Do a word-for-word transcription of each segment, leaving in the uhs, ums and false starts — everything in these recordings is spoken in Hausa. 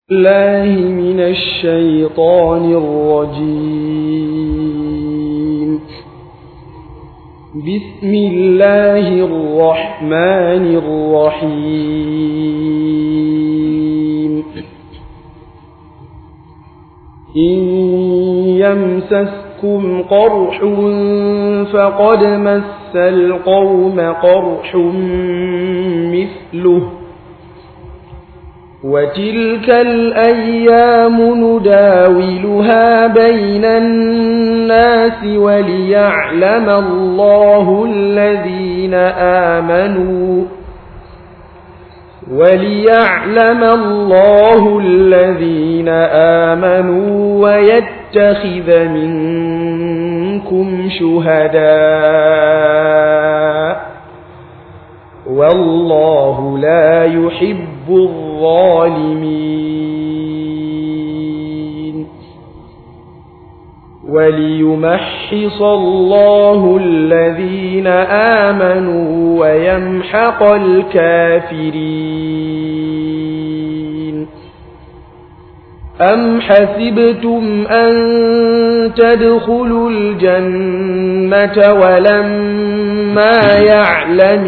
الله من الشيطان الرجيم. بسم الله الرحمن الرحيم. إن يمسسكم قرح فقد مس القوم قرح مثله وتلك الأيام نداولها بين الناس وليعلم الله الذين آمنوا وليعلم الله الذين آمنوا ويتخذ منكم شهداء والله لا يحب الظالمين. وليمحص الله الذين آمنوا ويمحق الكافرين. أم حسبتم أن تدخلوا الجنة ولما يعلم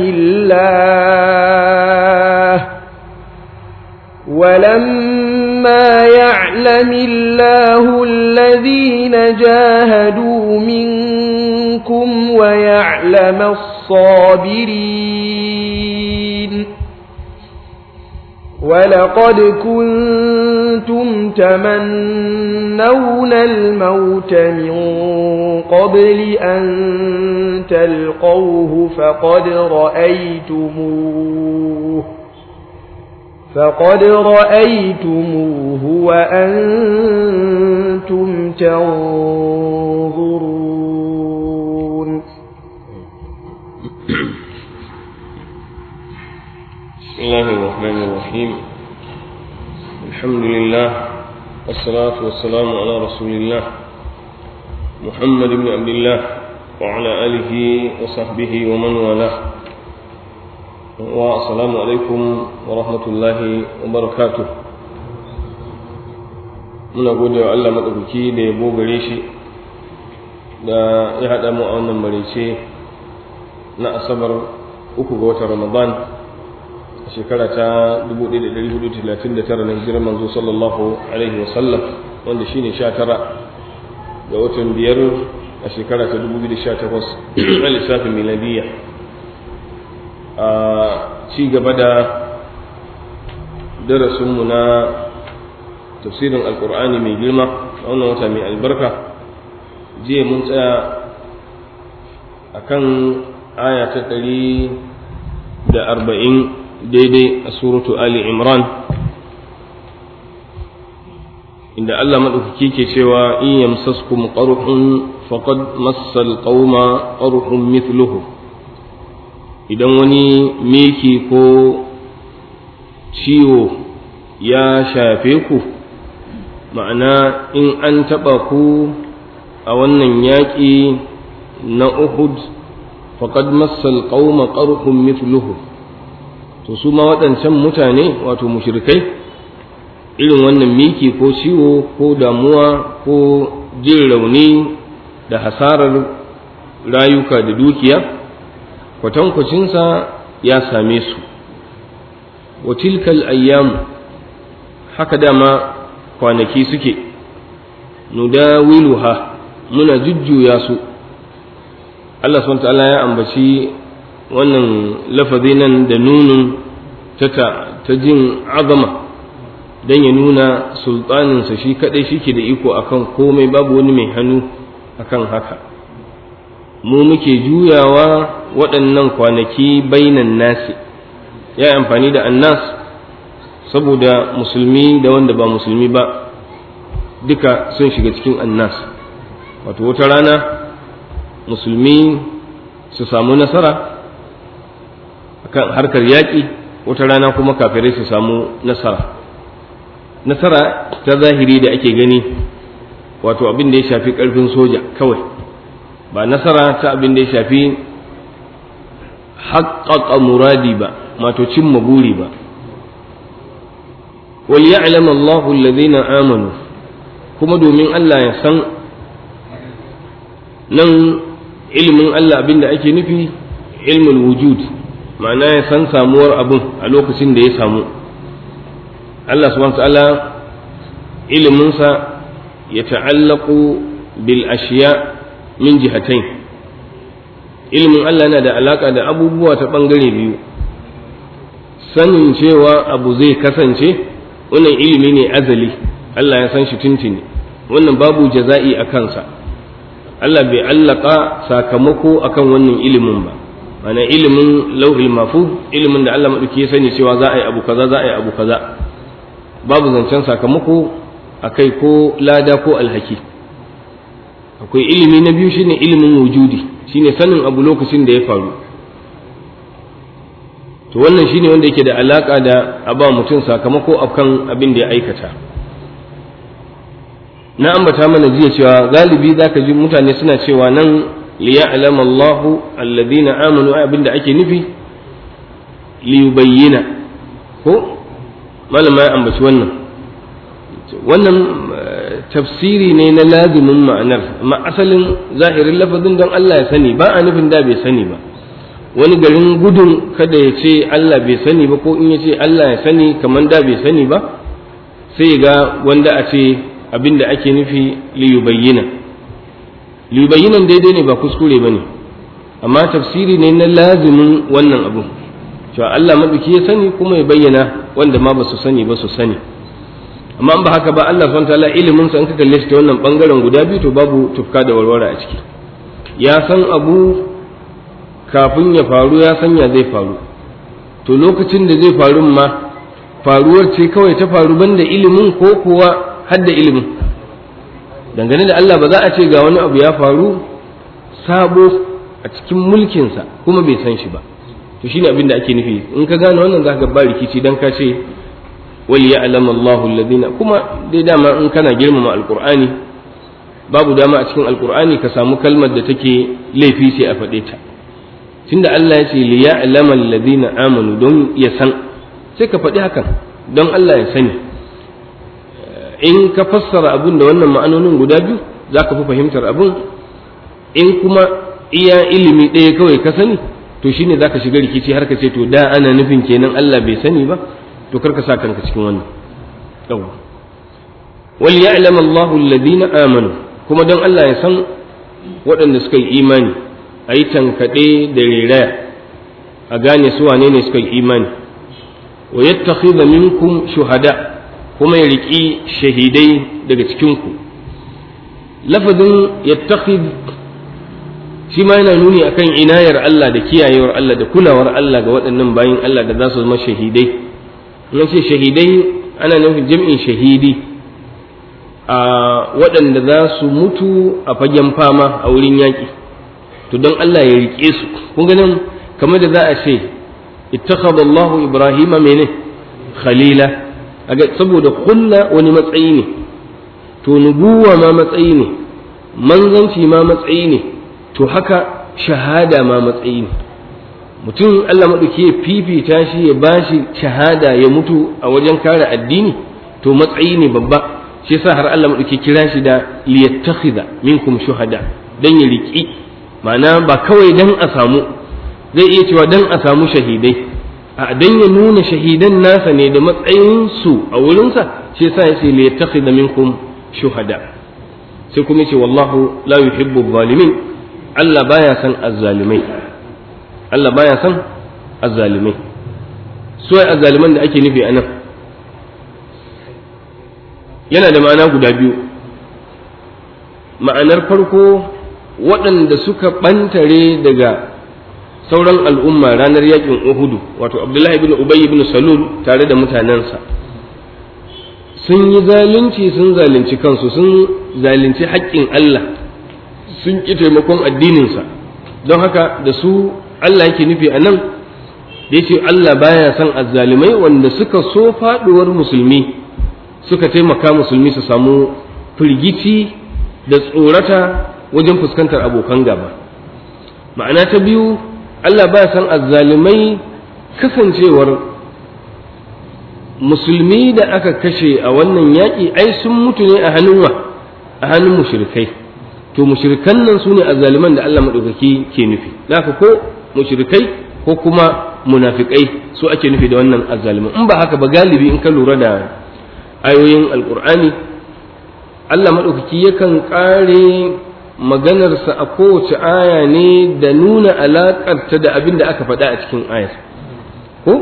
الله ولما يعلم الله الذين جاهدوا منكم ويعلم الصابرين. ولقد كنتم تمنون الموت من قبل أن تلقوه فقد رأيتموه فقد رأيتموه وأنتم تنظرون. بسم الله الرحمن الرحيم. الحمد لله والصلاة والسلام على رسول الله محمد بن عبد الله وعلى آله وصحبه ومن والاه. والسلام عليكم ورحمة الله وبركاته. muna gode wa Allah maɗaukaki da yabo gare shi da ya haɗa mu a wannan maraice na asabar uku ga watan Ramadan a shekara ta dubu ɗaya da ɗari hudu da talatin da tara na hijirar manzo sallallahu alaihi wa sallam, wanda shine sha tara ga watan biyar a shekara ta dubu biyu da sha takwas a lissafin miladiyya. A ci gaba da darasinmu na tafsirin alkur'ani mai girma a wannan wata mai albarka. jiya mun tsaya a kan aya ta ɗari da arba'in daidai a suratu Ali Imran, inda Allah maɗaukaki ke cewa in yamsaskum qarhun faqad massal qauma qarhun mithluhu. idan wani miki ko ciwo ya shafe ku, ma'ana in an taɓa ku a wannan yaƙi na Uhud, faqad massal qauma qarhun mithluhu, to su ma waɗancan mutane wato mushrikai irin wannan miki ko ciwo ko damuwa ko jin rauni da hasarar rayuka da dukiya kwatankwacinsa ya same su. wa tilkal ayyamu, haka dama kwanaki suke, nudawiluha, muna jujjuya su. Allah subhanahu wa ta'ala ya ambaci wannan lafazi nan da nunun ta ta jin azama dan ya nuna sultaninsa shi kadai shike da iko akan komai, babu wani mai hannu akan haka. mu muke juyawa waɗannan kwanaki bainan nasi, ya yi amfani da annas saboda musulmi da wanda ba musulmi ba duka sun shiga cikin annas. wato wata rana musulmi su samu nasara akan harkar yaƙi, wata rana kuma kafirai su samu nasara. nasara ta zahiri da ake gani wato abin da ya shafi ƙarfin soja kawai, ba nasara ta abin da ya shafi haƙaƙa muradi ba, wato cimma buri ba. wal ya'lam Allahu alladhina amanu kuma domin Allah ya san nan ilimin Allah abinda ake nufi ilmul wujud ma'ana ya san samuwar abun a lokacin da ya samu Allah subhanahu wa ta'ala iliminsa ya ta'allaku bil ashiya min jihatain ilimin Allah yana da alaka da abubuwa ta bangare biyu sanin cewa abu zai kasance wannan ilimi ne azali Allah ya san shi tuntuni wannan babu jaza'i a kansa Allah bai allaka sakamako akan wannan ilimin ba mana ilimin lauhil mahfuz ilimin da Allah madauki ya sani cewa za a yi abu kaza za a yi abu kaza babu zancen sakamako akai ko lada ko alhaki akwai ilimi na biyu shine ilimin wujudi shine sanin abu lokacin da ya faru to wannan shine wanda yake da alaka da aba mutum sakamako akan abin da ya aikata na ambata mana jiya cewa galibi zaka ji mutane suna cewa nan liya'lam Allahu alladhina amanu abinda ake nufi liyubayyana ko malama ya ambaci wannan wannan tafsiri ne na lazimin ma'anar amma asalin zahirin lafazin don Allah ya sani ba a nufin da bai sani ba wani garin gudun kada ya ce Allah bai sani ba ko in ya ce Allah ya sani kamar da bai sani ba sai ga wanda a ce abinda ake nufi liyubayyana liyubayyinan daidai ne ba kuskure ba ne amma tafsiri ne na lazimin wannan abu cewa Allah maɗauki ya sani kuma ya bayyana wanda ma ba su sani ba su sani amma ba haka ba Allah subhanahu wataala ilimin sa in ka kalle shi ta wannan bangaren guda biyu to babu tufka da warware a ciki ya san abu kafin ya faru ya san ya zai faru to lokacin da zai faru ma faruwar ce kawai ta faru banda ilimin ko kuwa hadda ilimin dangane da Allah ba za a ce ga wani abu ya faru sabo a cikin mulkinsa kuma bai san shi ba to shine abin da ake nufi in ka gane wannan zaka ba rikici dan ka ce wal ya'lam Allahu alladhina kuma dai dama in kana girmama alqur'ani babu dama a cikin alqur'ani ka samu kalmar da take laifi sai a faɗe ta tunda Allah ya ce li ya'lam alladhina amanu don ya san sai ka faɗi hakan don Allah ya sani in ka fassara abun da wannan ma'anonin guda biyu zaka fi fahimtar abun in kuma iya ilimi ɗaya kawai ka sani to shine zaka shiga rikici har ka ce to da ana nufin kenan Allah bai sani ba to karka sa kanka cikin wannan yawa wal ya'lam Allahu alladhina amanu kuma don Allah ya san waɗanda suka yi imani ayi tankade da riraya a gane su wane ne suka yi imani wa yattakhidha minkum shuhada kuma ya riki shahidai daga cikin ku lafazin yattakhidh shi ma yana nuni akan inayar Allah da kiyayewar Allah da kulawar Allah ga waɗannan bayin Allah da za su zama shahidai in ce shahidai ana nufin jam'in shahidi a waɗanda za su mutu a fagen fama a wurin yaƙi to don Allah ya riƙe su kun ganin kamar da za a ce ittakhadha Allahu Ibrahima mene khalila saboda kulla wani matsayi ne to nubuwa ma matsayi ne manzanci ma matsayi ne to haka shahada ma matsayi ne mutum Allah maɗauki ya fifita shi ya bashi shahada ya mutu a wajen kare addini to matsayi ne babba shi yasa har Allah maɗauki kira shi da liyattakhidha minkum shuhada dan ya riki ma'ana ba kawai dan a samu zai iya cewa dan a samu shahidai a dan ya nuna shahidan nasa ne da matsayin su a wurinsa shi yasa yace liyattakhidha minkum shuhada sai kuma yace wallahu la yuhibbu adh-dhalimin Allah baya san azzalimai Allah baya san azzalimai su ai azzaliman da ake nufi anan yana da ma'ana guda biyu ma'anar farko waɗanda suka ɓantare daga sauran al'umma ranar yakin Uhudu wato Abdullahi ibn Ubay ibn Salul tare da mutanensa sun yi zalunci sun zalunci kansu sun zalunci haƙƙin Allah sun ƙi taimakon addininsa don haka da su Allah yake nufi a nan da ya ce Allah baya son azzalimai wanda suka so faɗuwar musulmi suka taimaka musulmi su samu firgici da tsorata wajen fuskantar abokan gaba ma'ana ta biyu Allah baya son azzalimai kasancewar musulmi da aka kashe a wannan yaƙi ai sun mutu ne a hannun wa a hannun mushrikai, to mushrikan nan su ne azzaliman da Allah maɗaukaki ke nufi, haka ko mushrikai ko kuma munafikai su ake nufi da wannan azzaliman. In ba haka ba galibi in ka lura da ayoyin alƙur'ani Allah maɗaukaki yakan ƙare maganarsa a kowace aya ne da nuna alaƙarta da abin da aka faɗa a cikin ayar. Ko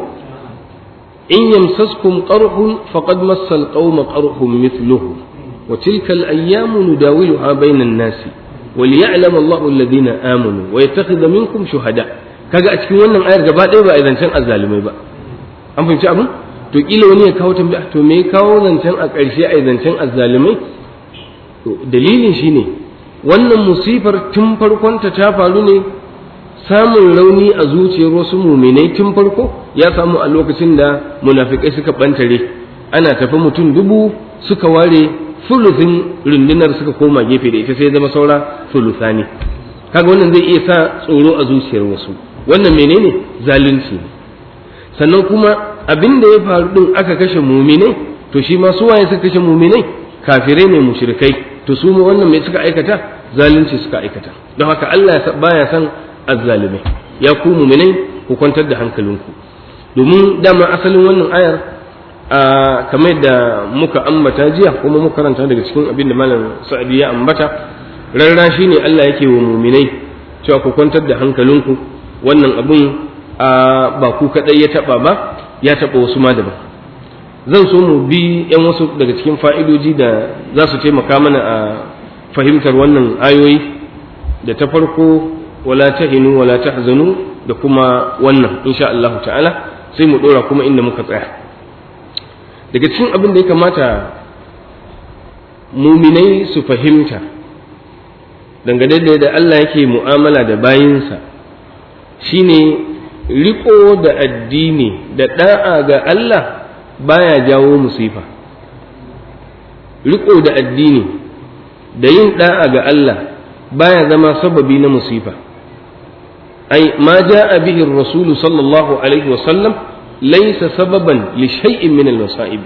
in yamsaskum qarhun faqad massal qauma qarhun mithluhu wa tilka al-ayyamu nudawiluha bayna an-nasi wa liya'lam Allahu alladhina amanu wa yattakhidha minkum shuhada. Kaga a cikin wannan ayar gaba ɗaya ba a zancen azzalimai ba, an fahimci abin? To kila wani ya kawo tambaya, to me kawo zancen a ƙarshe a zancen azzalimai? To dalilin shine wannan musifar tun farkonta ta faru ne samun rauni a zuciyar wasu muminai tun farko ya samu a lokacin da munafikai suka bantare, ana tafi mutum dubu suka ware fulufin rundunar suka koma gefe da ita sai zama saura fulufani. Kaga wannan zai iya sa tsoro a zuciyar wasu, wannan menene zalunci ne. Sannan kuma abin da ya faru din aka kashe muminai, to shi ma su waye suka kashe muminai? Kafirai ne mushrikai, to su ma wannan mai suka aikata? Zalunci suka aikata. Don haka Allah baya san azzalimai. Ya ku mu'minai ku kwantar da hankalinku, domin dama asalin wannan ayar a kamar da muka ambata jiya kuma muka karanta daga cikin abin da malam Sa'di ya ambata, rarra shine Allah yake wa mu'minai cewa ku kwantar da hankalinku, wannan abin ba ku kadai ya taba ba, ya taba wasu ma daban. Zan so mu bi yan wasu daga cikin fa'idoji da za su taimaka mana a fahimtar wannan ayoyi, da ta farko wala tahinu wala tahzanu, da kuma wannan insha Allah ta'ala sai mu dora kuma inda muka tsaya. Daga cikin abin da ya kamata muminai su fahimta dangane da Allah yake mu'amala da bayinsa shine riko da addini da da'a ga Allah baya jawo musifa. Riko da addini da yin da'a ga Allah baya zama sababi na musifa. ai ma jaa bihi ar-rasul sallallahu alaihi wa sallam laysa sababan li shay'in min al-masa'ib.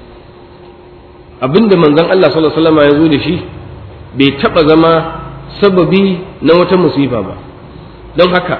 Abinda manzon Allah sallallahu alaihi wasallam ya zo da shi bai taba zama sababi na wata musifa ba. Don haka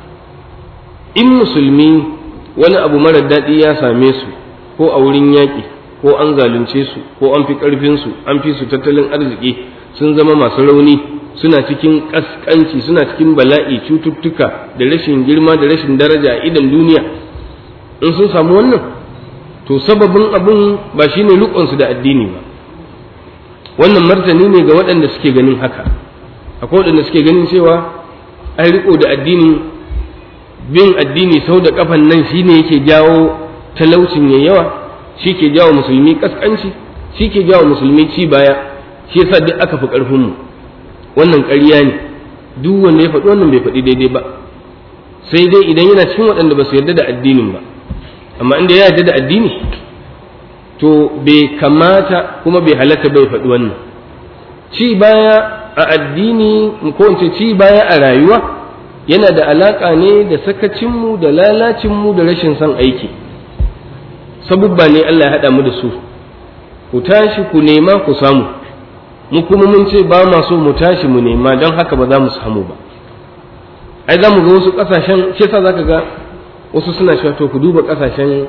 in musulmi wani abu mara daɗi ya same su, ko a wurin yaƙi, ko an zalunce su, ko an fi ƙarfinsu, an fi su tattalin arziki, sun zama masu rauni, suna cikin ƙasƙanci, suna cikin bala'i, cututtuka da rashin girma da rashin daraja a idan duniya, in sun samu wannan to sababin abun ba shine riƙonsu da addini ba. Wannan martani ne ga waɗanda suke ganin haka. Akwai waɗanda suke ganin cewa ai riƙo da addini, bin addini sau da kafan nan shine yake jawo talaucin yayi yawa, shi ke jawo musulmi kaskanci, shi ke jawo musulmi ci baya, shi yasa duk aka fi karfin mu. Wannan ƙarya ne, duk wanda ya faɗi wannan bai faɗi daidai ba, sai dai idan yana cikin waɗanda ba su yarda da addinin ba. Amma inda ya yarda da addini to bai kamata kuma bai halatta bai faɗi wannan. Ci baya a addini ko in ce ci baya a rayuwa yana da alaƙa ne da sakacinmu da lalacinmu da rashin son aiki. Sabubba ne Allah ya haɗa mu da su, ku tashi ku nema ku samu, mu kuma mun ce ba ma so mu tashi mu nema, don haka ba za mu samu ba. Ai za mu ga wasu ƙasashen, shi yasa za ka ga wasu suna cewa to ku duba ƙasashen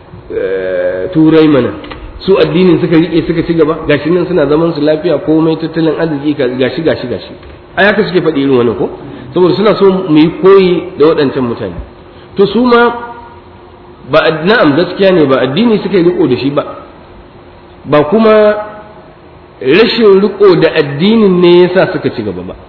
turai mana, su addinin suka riƙe suka ci gaba, gashi nan suna zaman su lafiya, komai tattalin arziki gashi gashi gashi. Ai haka suke faɗi irin wannan ko? Saboda suna so mu yi koyi da waɗancan mutane. To su ma ba na'am gaskiya ne ba addini suka yi riko da shi ba, ba kuma rashin riko da addinin ne yasa suka ci gaba ba.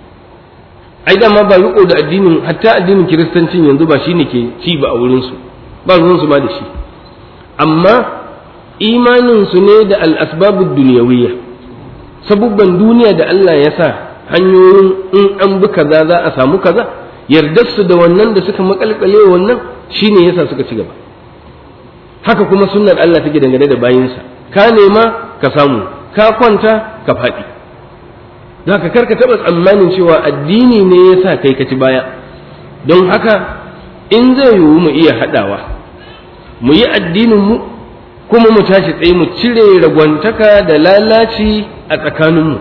Ai dama ba riko da addinin, hatta addinin kiristancin yanzu ba shine ke ci ba a wurin su, ba ruwan su ma da shi. Amma imanin su ne da al-asbabud dunyawiyya, sabubban duniya da Allah ya sa hanyoyin in an bi kaza za a samu kaza, yardar su da wannan da suka makalkale wannan shine yasa suka ci gaba. Haka kuma sunnar Allah take dangane da bayinsa, ka nema ka samu, ka kwanta ka faɗi. Zaka karka taɓa tsammanin cewa addini ne yasa kai ka ci baya. Don haka in zai yiwu mu iya haɗawa, mu yi addinin mu kuma mu tashi tsaye mu cire ragwantaka da lalaci a tsakaninmu.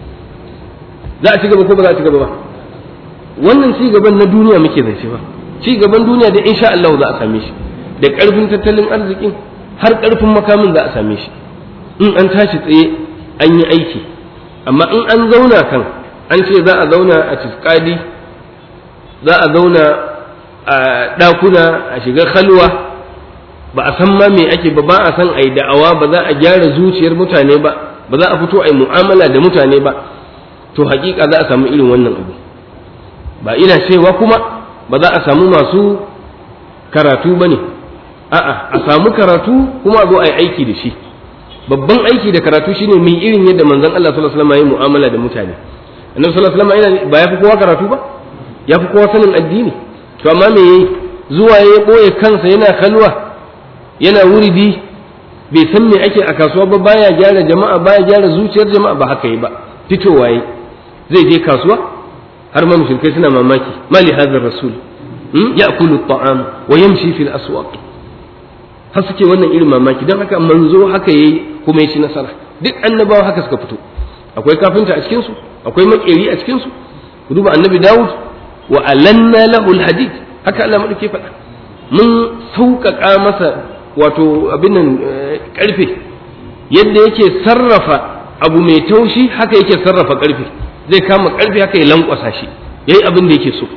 Za a ci gaba ko ba za a ci gaba ba? Wannan ci gaban na duniya muke zance ba, ci gaban duniya da insha Allah za a same shi, da ƙarfin tattalin arzikin har ƙarfin makamin za a same shi in an tashi tsaye an yi aiki. Amma in an zauna kan an ce za a zauna a tiskadi, za a zauna a ɗakuna, a shiga khalwa, ba a san ma me ake ba, ba a san a yi da'awa, ba za a gyara zuciyar mutane ba, ba za a fito a yi mu'amala da mutane ba, to hakika za a samu irin wannan abu. Ba ina cewa kuma ba za a samu masu karatu ba ne, a'a, a samu karatu kuma a zo a yi aiki da shi. Babban aiki da karatu shine mai irin yadda manzon Allah sallallahu alaihi wasallam ya yi mu'amala da mutane. Annabi sallallahu alaihi wasallam ba ya fi kowa karatu ba, ya fi kowa sanin addini, to amma me yayi? Zuwa ya boye kansa yana kalwa, yana wuridi, bai san me ake a kasuwa ba, baya gyara jama'a, baya gyara zuciyar jama'a, ba haka yi ba. Fitowa yi zai je kasuwa, har ma mushrikai suna mamaki, mali hadha rasul ya'kulu at-ta'am wa yamshi fil aswaq, har suke wannan irin mamaki. Dan haka manzo haka yayi kuma ya ci nasara. Duk annabawa haka suka fito, akwai kafinta a cikin su, akwai makeri a cikin su. Ku duba annabi Dawud, wa alanna lahu al-hadid, haka Allah madauke faɗa, mun sauƙaƙa masa wato abin nan ƙarfe, yadda yake sarrafa abu mai taushi haka yake sarrafa ƙarfe, zai kama ƙarfe haka ya lankwasa shi, yayi abin da yake so.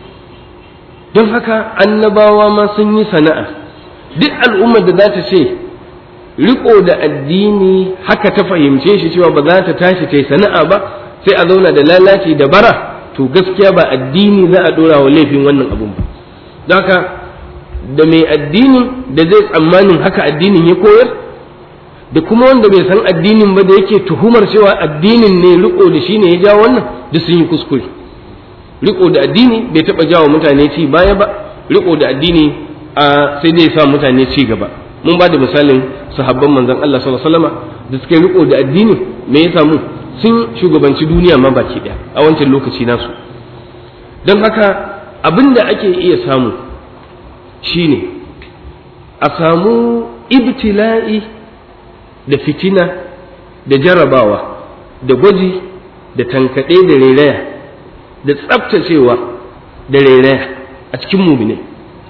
Don haka annabawa ma sun yi sana'a. Duk al'ummar da za ta ce riko da addini haka ta fahimce shi cewa ba za ta tashi ta yi sana'a ba, sai a zauna da lalaci da bara, to gaskiya ba addini za a dora wa laifin wannan abun ba. Don haka da mai addinin da zai tsammanin haka addinin ya koyar, da kuma wanda bai san addinin ba da yake tuhumar cewa addinin ne riko da shi ne ya jawo wannan, duk sun yi kuskure. Riko da addini bai taɓa jawo mutane ci baya ba, riko da addini a sai dai sa mutane ci gaba. Mun ba da misalin sahabban manzon Allah sallallahu alaihi wasallam da suke riko da addini, me ya samu? Sun shugabanci duniya ma baki daya a wancan lokaci nasu. Don haka abin da ake iya samu shine a samu ibtila'i da fitina da jarabawa da gwaji da tankaɗe da rairaya da tsaftacewa da rairaya a cikin mu'minai,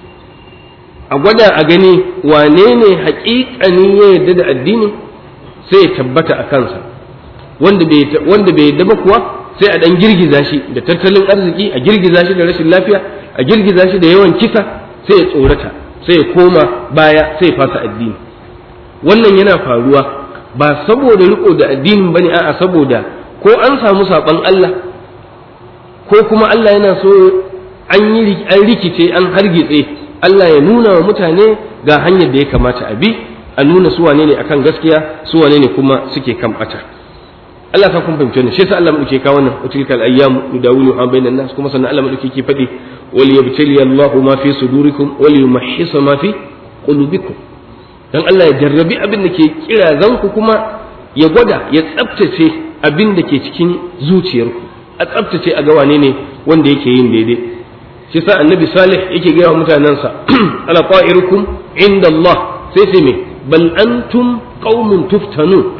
a gwada a gani wane ne haƙiƙani ya yarda da addini sai ya tabbata a kansa, wanda bai yarda ba kuwa sai a ɗan girgiza shi da tattalin arziki, a girgiza shi da rashin lafiya, a girgiza shi da yawan kisa, sai ya tsorata, sai ya koma baya, sai ya fasa addini. Wannan yana faruwa ba saboda riko da addinin bane, a'a saboda ko an samu saban Allah, ko kuma Allah yana so an yi an rikice an hargitse, Allah ya nuna wa mutane ga hanyar da ya kamata a bi, a nuna su wane ne akan gaskiya, su wane ne kuma suke kan bata. Allah ka kun fahimce ne, shi yasa Allah muke kawo wannan utilkal ayyam nudawiluha bainan nas, kuma sannan Allah muke ke faɗi wal yabtali Allahu ma fi sudurikum wal yumahhisa ma fi qulubikum, dan Allah ya jarrabi abin da ke kirazanku kuma ya gwada ya tsaftace abin da ke cikin zuciyarku, a tsaftace a ga wane ne wanda yake yin daidai. Shi sa annabi Salih yake gaya wa mutanensa ala ta'irukum inda Allah, sai sai me bal antum qaumun tuftanu,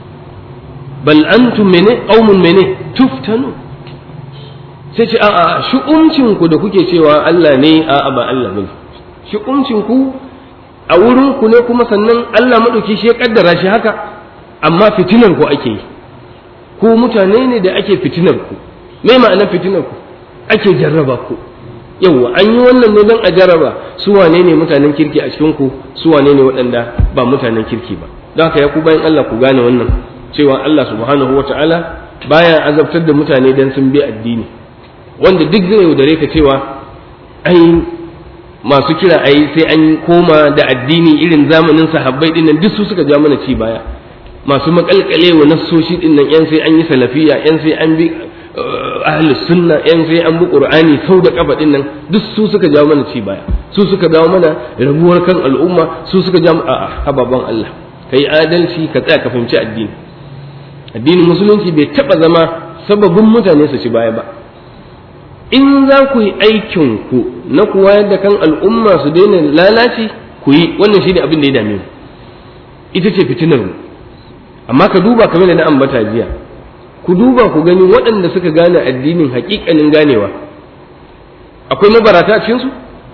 bal antum mene qaumun mene tuftanu, sai ce a'a shu'umcin ku da kuke cewa Allah ne, a'a ba Allah bane, shu'umcin ku a wurin ku ne, kuma sannan Allah madauki shi ya kaddara shi haka, amma fitinar ku ake yi, ku mutane ne da ake fitinar ku. Me ma'anar fitinar ku? Ake jarraba ku. Yawwa an yi wannan ne don a jarraba su wane ne mutanen kirki a cikin ku, su wane ne waɗanda ba mutanen kirki ba. Don haka ya ku bayan Allah ku gane wannan, cewa Allah subhanahu wata'ala baya azabtar da mutane dan sun bi addini. Wanda duk zai yaudare ka cewa ai masu kira ai sai an koma da addini irin zamanin sahabbai dinnan, duk su suka ja mana ci baya. Masu makalkale wa nassoshi dinnan, yan sai an yi salafiya, yan sai an bi ahlus sunna, yan sai an bi qur'ani sau da kafa dinnan, duk su suka jawo mana ci baya, su suka dawo mana rabuwar kan al'umma, su suka jawo a'a hababan Allah, kai adalci ka tsaya ka fahimci addini. Addinin musulunci bai taba zama sababin mutane su ci baya ba. In za ku yi aikin ku na ku wayar da kan al'umma su daina lalaci, ku yi, wannan shine abin da ya dame mu. ita ce fitinar mu. Amma ka duba kamar da na ambata jiya, ku duba ku gani waɗanda suka gane addinin haƙiƙanin ganewa, akwai mabarata a cikinsu?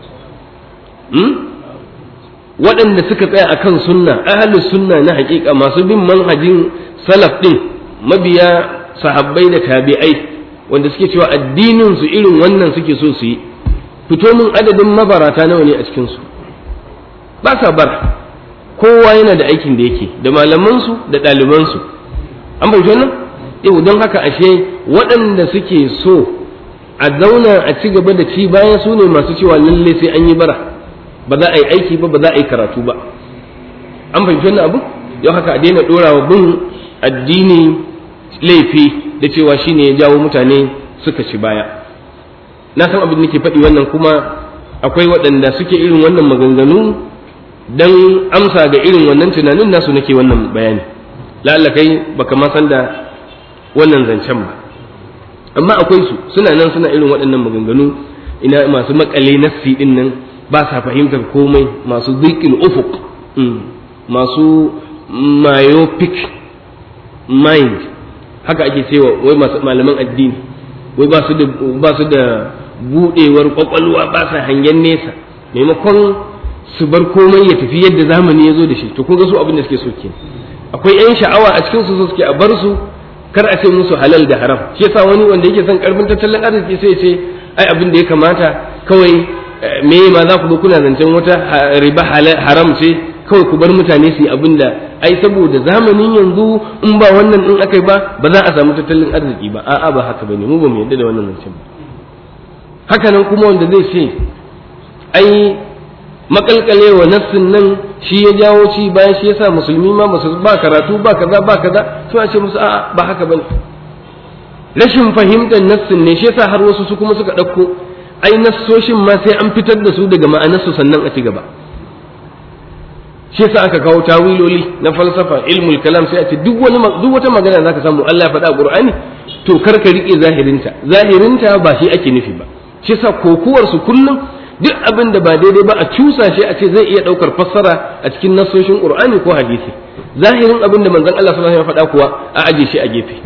Hmm? Waɗanda suka tsaya akan sunna, ahlus sunna na haƙiƙa, masu bin manhajin salaf ɗin, mabiya sahabbai da tabi'ai, wanda suke cewa addinin su irin wannan suke so su yi. Fito min adadin mabarata nawa ne a cikinsu? Ba sa bar, kowa yana da aikin da yake, da malamansu da ɗalibansu. An bai wannan? Yau don haka ashe waɗanda suke so a zauna a ci gaba da ci bayan su ne masu cewa lalle sai an yi bara, ba za a yi aiki ba, ba za a yi karatu ba. An fahimci wannan abu? Yau haka a daina ɗorawa bin addini laifi da cewa shine ya jawo mutane suka ci baya. Na san abin da nake faɗi wannan, kuma akwai waɗanda suke irin wannan maganganu dan amsa ga irin wannan tunanin nasu nake wannan bayani. La'alla kai baka ma san da wannan zancen ba, amma akwai su suna nan suna irin waɗannan maganganu. Ina masu makale nassi din nan ba sa fahimtar komai, masu dhiqil ufuq, masu myopic mind, haka ake cewa wai masu malaman addini, wai ba su da ba su da budewar kwakwalwa, ba sa hangen nesa, maimakon su bar komai ya tafi yadda zamani ya zo da shi. To kun ga su abin da suke so ke, akwai yan sha'awa a cikin su suke a bar su, kar a ce musu halal da haram. Shi yasa wani wanda yake son karfin tattalin arziki sai ya ce ai abin da ya kamata kawai me ma za ku zo kuna zancen wata riba haram ce, kawai ku bar mutane su yi abin da ai saboda zamanin yanzu in ba wannan in akai ba ba za a samu tattalin arziki ba. A'a ba haka bane, mu ba mu yarda da wannan zancen ba. Haka nan kuma wanda zai ce ai makalkalewa nassin nan shi ya jawo ci bayan shi yasa musulmi ma ba karatu ba kaza ba kaza, to a ce musu a'a ba haka bane. Rashin fahimtar nassin ne shi yasa har wasu su kuma suka ɗauko ai nassoshin ma sai an fitar da su daga ma'anarsu sannan a ci gaba. Shi yasa aka kawo tawiloli na falsafa, ilmul kalam, sai a ce duk wani duk wata magana zaka samu Allah ya faɗa a Qur'ani, to kar ka rike zahirinta, zahirinta ba shi ake nufi ba. Shi yasa kokuwar su kullum duk abin da ba daidai ba a cusa shi a ce zai iya ɗaukar fassara a cikin nassoshin Qur'ani ko hadisi. Zahirin abin da manzon Allah sallallahu alaihi wasallam ya faɗa kuwa a aje shi a gefe.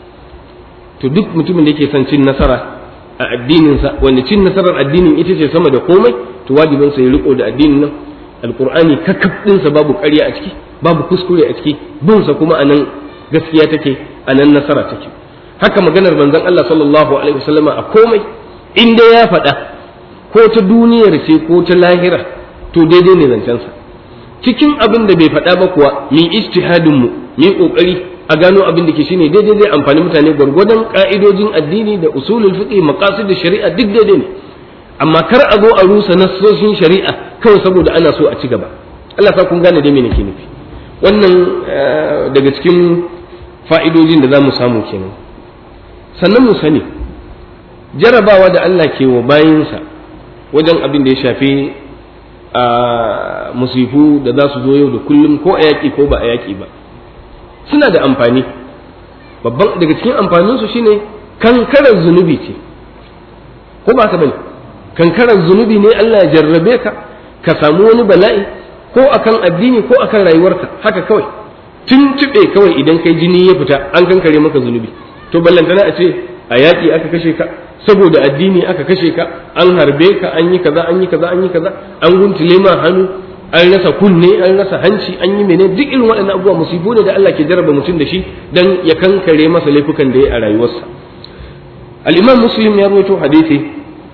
To duk mutumin da yake son cin nasara a addininsa, wanda cin nasarar addinin ita ce sama da komai, to wajibin sa ya riko da addinin nan. Alqur'ani kakaf ɗinsa babu ƙarya a ciki, babu kuskure a ciki, binsa kuma anan gaskiya take, anan nasara take. Haka maganar manzon Allah sallallahu alaihi wasallam a komai in dai ya faɗa, ko ta duniyar ce ko ta lahira, to daidai ne zancensa. Cikin abin da bai faɗa ba kuwa mu ijtihadin mu mu kokari a gano abin da ke shine daidai zai amfani mutane gwargwadon ka'idojin addini da usulul fiqh, maqasid da shari'a duk daidai ne. Amma kar a zo a rusa nassoshin shari'a kawai saboda ana so a ci gaba. Allah sa kun gane dai me nake nufi. Wannan daga cikin fa'idojin da za mu samu kenan. Sannan mu sani jarabawa da Allah ke wa bayinsa wajen abin da ya shafi a musifu da za su zo yau da kullum, ko a yaƙi ko ba a yaƙi ba, suna da amfani. Babban daga cikin amfaninsu shine kankarar zunubi ce, ko ba ka bane? Kankarar zunubi ne Allah ya jarrabe ka ka samu wani bala'i, ko akan addini ko akan rayuwarka, haka kawai tuntuɓe kawai idan kai jini ya fita an kankare maka zunubi. To ballantana a ce a yaƙi aka kashe ka, saboda addini aka kashe ka, an harbe ka, an yi kaza an yi kaza an yi kaza, an guntule ma hannu, an rasa kunne, an rasa hanci, an yi mene, duk irin waɗannan abubuwa musibu ne da Allah ke jarraba mutum da shi dan ya kankare masa laifukan da ya a rayuwarsa. Al-Imam Muslim ya rawaito hadisi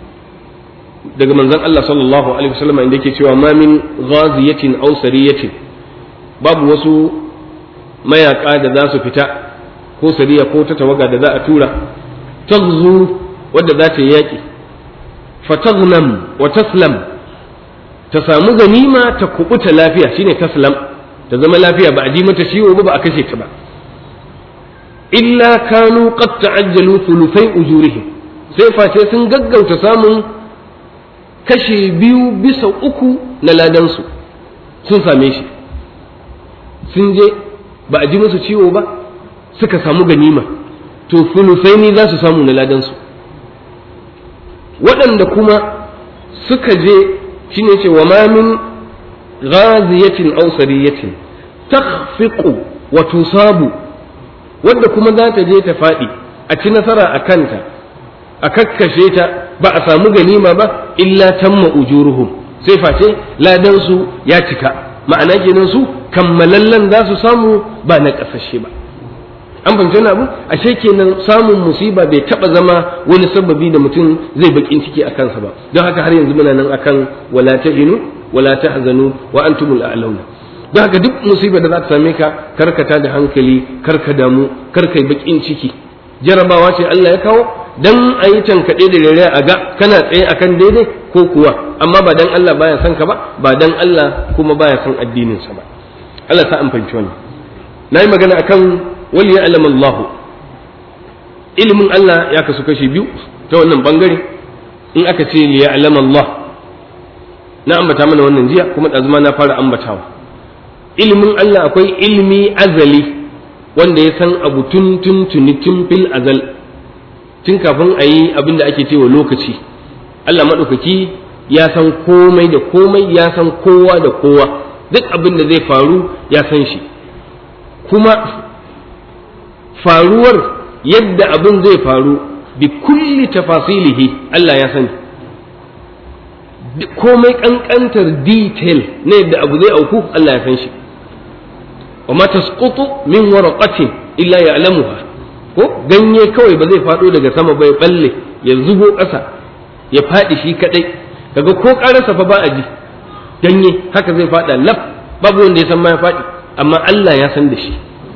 daga manzon Allah sallallahu alaihi wasallam inda yake cewa ma min ghaziyatin aw sariyatin, babu wasu mayaka da za su fita ko sariya ko ta tawaga da za a tura, taghzu wadda za ta yi yaƙi, fataghnam wa taslam, ta samu ganima ta kubuta lafiya, shine taslam, ta zama lafiya ba a ji mata ciwo ba, ba a kashe ta ba. Illa kanu qad ta'ajjalu thuluthai ujurihim, sai face sun gaggauta samun kashe biyu bisa uku na ladansu, sun same shi, sun je ba a ji musu ciwo ba, suka samu ganima, to thuluthaini za su samu na ladansu. Waɗanda kuma suka je shine ce wa ma min ghaziyatin aw sariyatin takhfiqu wa tusabu, wadda kuma za ta je ta faɗi a ci nasara a kanta a kakkashe ta ba a samu ganima ba illa tamma ujuruhum, sai face ladan su ya cika, ma'ana kenan su kammalallen za su samu ba na kasashe ba. an fahimci wani abu, ashe kenan samun musiba bai taba zama wani sababi da mutum zai bakin ciki a kansa ba. Don haka har yanzu muna nan akan wala tahinu wala tahzanu wa antumul a'launa. Don haka duk musibar da za ta same ka karkata da hankali, karka damu, karkai bakin ciki, jarabawa ce Allah ya kawo dan a yi tankaɗe da rere a ga kana tsaye akan daidai ko kuwa, amma ba dan Allah baya son ka ba, ba dan Allah kuma baya son addinin sa ba. Allah sa an fahimci wannan. Nayi magana akan wal ya'lam Allah, ilimin Allah ya kasu kashi biyu ta wannan bangare. In aka ce li ya'lam Allah, na ambata mana wannan jiya kuma ɗazuma na fara ambatawa. Ilimin Allah akwai ilimi azali wanda ya san abu tun tun tuni tun fil azal, tun kafin a yi abin da ake cewa lokaci. Allah maɗaukaki ya san komai da komai, ya san kowa da kowa, duk abin da zai faru ya san shi, kuma faruwar yadda abin zai faru bi kulli tafasilihi Allah ya sani, komai ƙanƙantar detail na yadda abu zai auku Allah ya san shi. wa ma tasqutu min waraqatin illa ya'lamuha, ko ganye kawai ba zai fado daga sama bai balle ya zubo ƙasa ya fadi shi kadai, kaga ko ƙararsa fa ba a ji, ganye haka zai fada laf, babu wanda ya san ma ya fadi, amma Allah ya san da shi.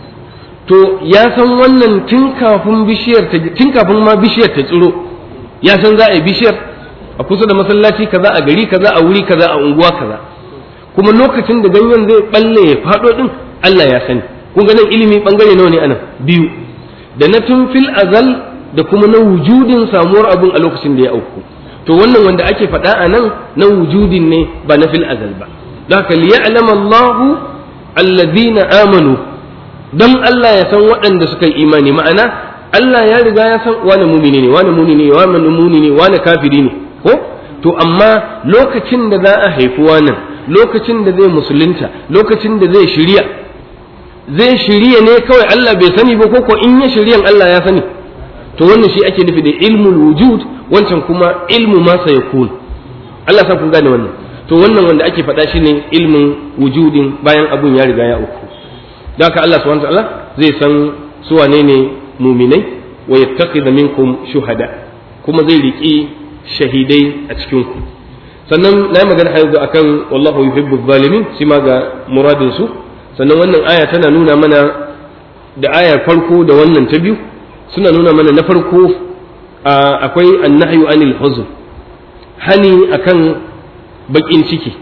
To ya san wannan tun kafin bishiyar ta tun kafin ma bishiyar ta tsiro, ya san za a yi bishiyar a kusa da masallaci kaza, a gari kaza, a wuri kaza, a unguwa kaza, kuma lokacin da ganyen zai balle ya fado din Allah ya sani. Kun ga nan ilimi bangare nawa ne anan? Biyu, da na tun fil azal da kuma na wujudin samuwar abun a lokacin da ya auku. To wannan wanda ake faɗa a nan na wujudin ne ba na fil azal ba. Da haka liya'lama Allahu alladhina amanu, dan Allah ya san waɗanda suka yi imani, ma'ana Allah ya riga ya san wani mumini ne, wani mumini ne, wani mumini ne, wani kafiri ne, ko? To amma lokacin da za a haifi wannan, lokacin da zai musulunta, lokacin da zai shirya, zai shirya ne kawai Allah bai sani ba, ko in ya shiryan Allah ya sani. To wannan shi ake nufi da ilmul wujud, wancan kuma ilmu ma sayakun. Allah sa kun gane wannan. To wannan wanda ake faɗa shi ne ilmin wujudin bayan abun ya riga ya auku. Da haka Allah subhanahu wa ta'ala zai san su wane ne muminai, wa yattakhidha minkum shuhada, kuma zai riki shahidai a cikin ku. Sannan na yi magana yanzu akan wallahu yuhibbu zalimin, shi ma ga muradin su. Sannan wannan aya tana nuna mana, da ayar farko da wannan ta biyu suna nuna mana, na farko akwai annahyu anil huzn, hani akan bakin ciki.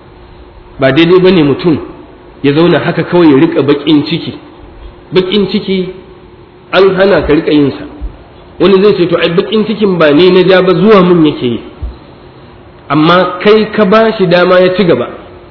Ba daidai bane mutum ya zauna haka kawai ya rika bakin ciki. Bakin ciki an hana ka rika yin sa. Wani zai ce to ai bakin cikin ba ne na ja ba, zuwa mun yake yi, amma kai ka ba shi dama ya ci gaba.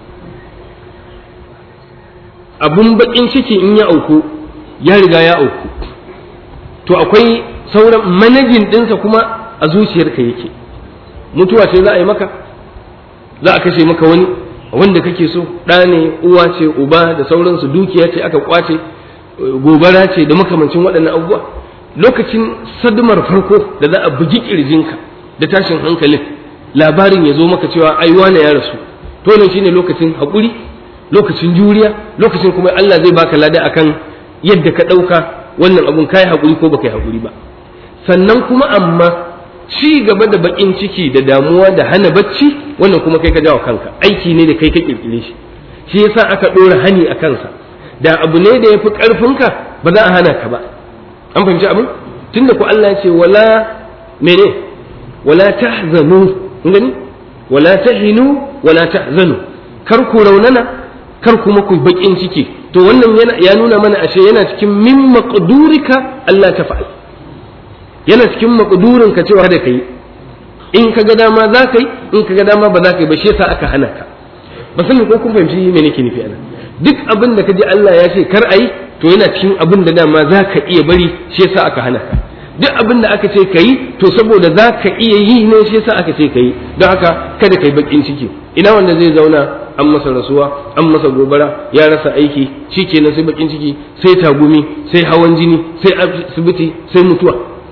Abun bakin ciki in ya auku ya riga ya auku, to akwai sauran manajin ɗinsa kuma a zuciyarka yake. Mutuwa ce za a yi maka, za a kashe maka wani wanda kake so, ɗa ne, uwa ce, uba da sauransu, dukiya ce aka kwace, gobara ce da makamancin waɗannan abubuwa. Lokacin sadmar farko da za a bugi ƙirjinka da tashin hankalin, labarin ya zo maka cewa ai wane ya rasu, to nan shine lokacin haƙuri, lokacin juriya, lokacin kuma Allah zai baka lada akan yadda ka ɗauka wannan abun, kai haƙuri ko baka yi haƙuri ba. Sannan kuma amma ci gaba da baƙin ciki da damuwa da hana bacci, wannan kuma kai ka jawo kanka, aiki ne da kai ka ƙirƙire shi. Shi yasa aka ɗora hani a kansa. Da abu ne da ya fi ƙarfinka ba za a hana ka ba. An fahimci abin? Tunda ku Allah ya ce wala mene? Wala tahzanu, kun gani? Wala tahinu wala tahzanu. Kar ku raunana, kar kuma ku bakin ciki. To wannan yana ya nuna mana ashe yana cikin min maqdurika Allah ta fa'al. Yana cikin maqdurin ka cewa da kai. In ka ga dama za ka yi, in ka ga dama ba za ka yi ba, shi yasa aka hana ka. Ba sani ko kun fahimci me nake nufi anan. Duk abin da ka ji Allah ya ce kar a yi, to yana cikin abin da dama za ka iya bari, shi yasa aka hana ka. Duk abin da aka ce ka yi, to saboda za ka iya yi ne, shi yasa aka ce ka yi. Don haka kada ka yi bakin ciki. Ina wanda zai zauna an masa rasuwa, an masa gobara, ya rasa aiki, shikenan sai bakin ciki, sai tagumi, sai hawan jini, sai asibiti, sai mutuwa.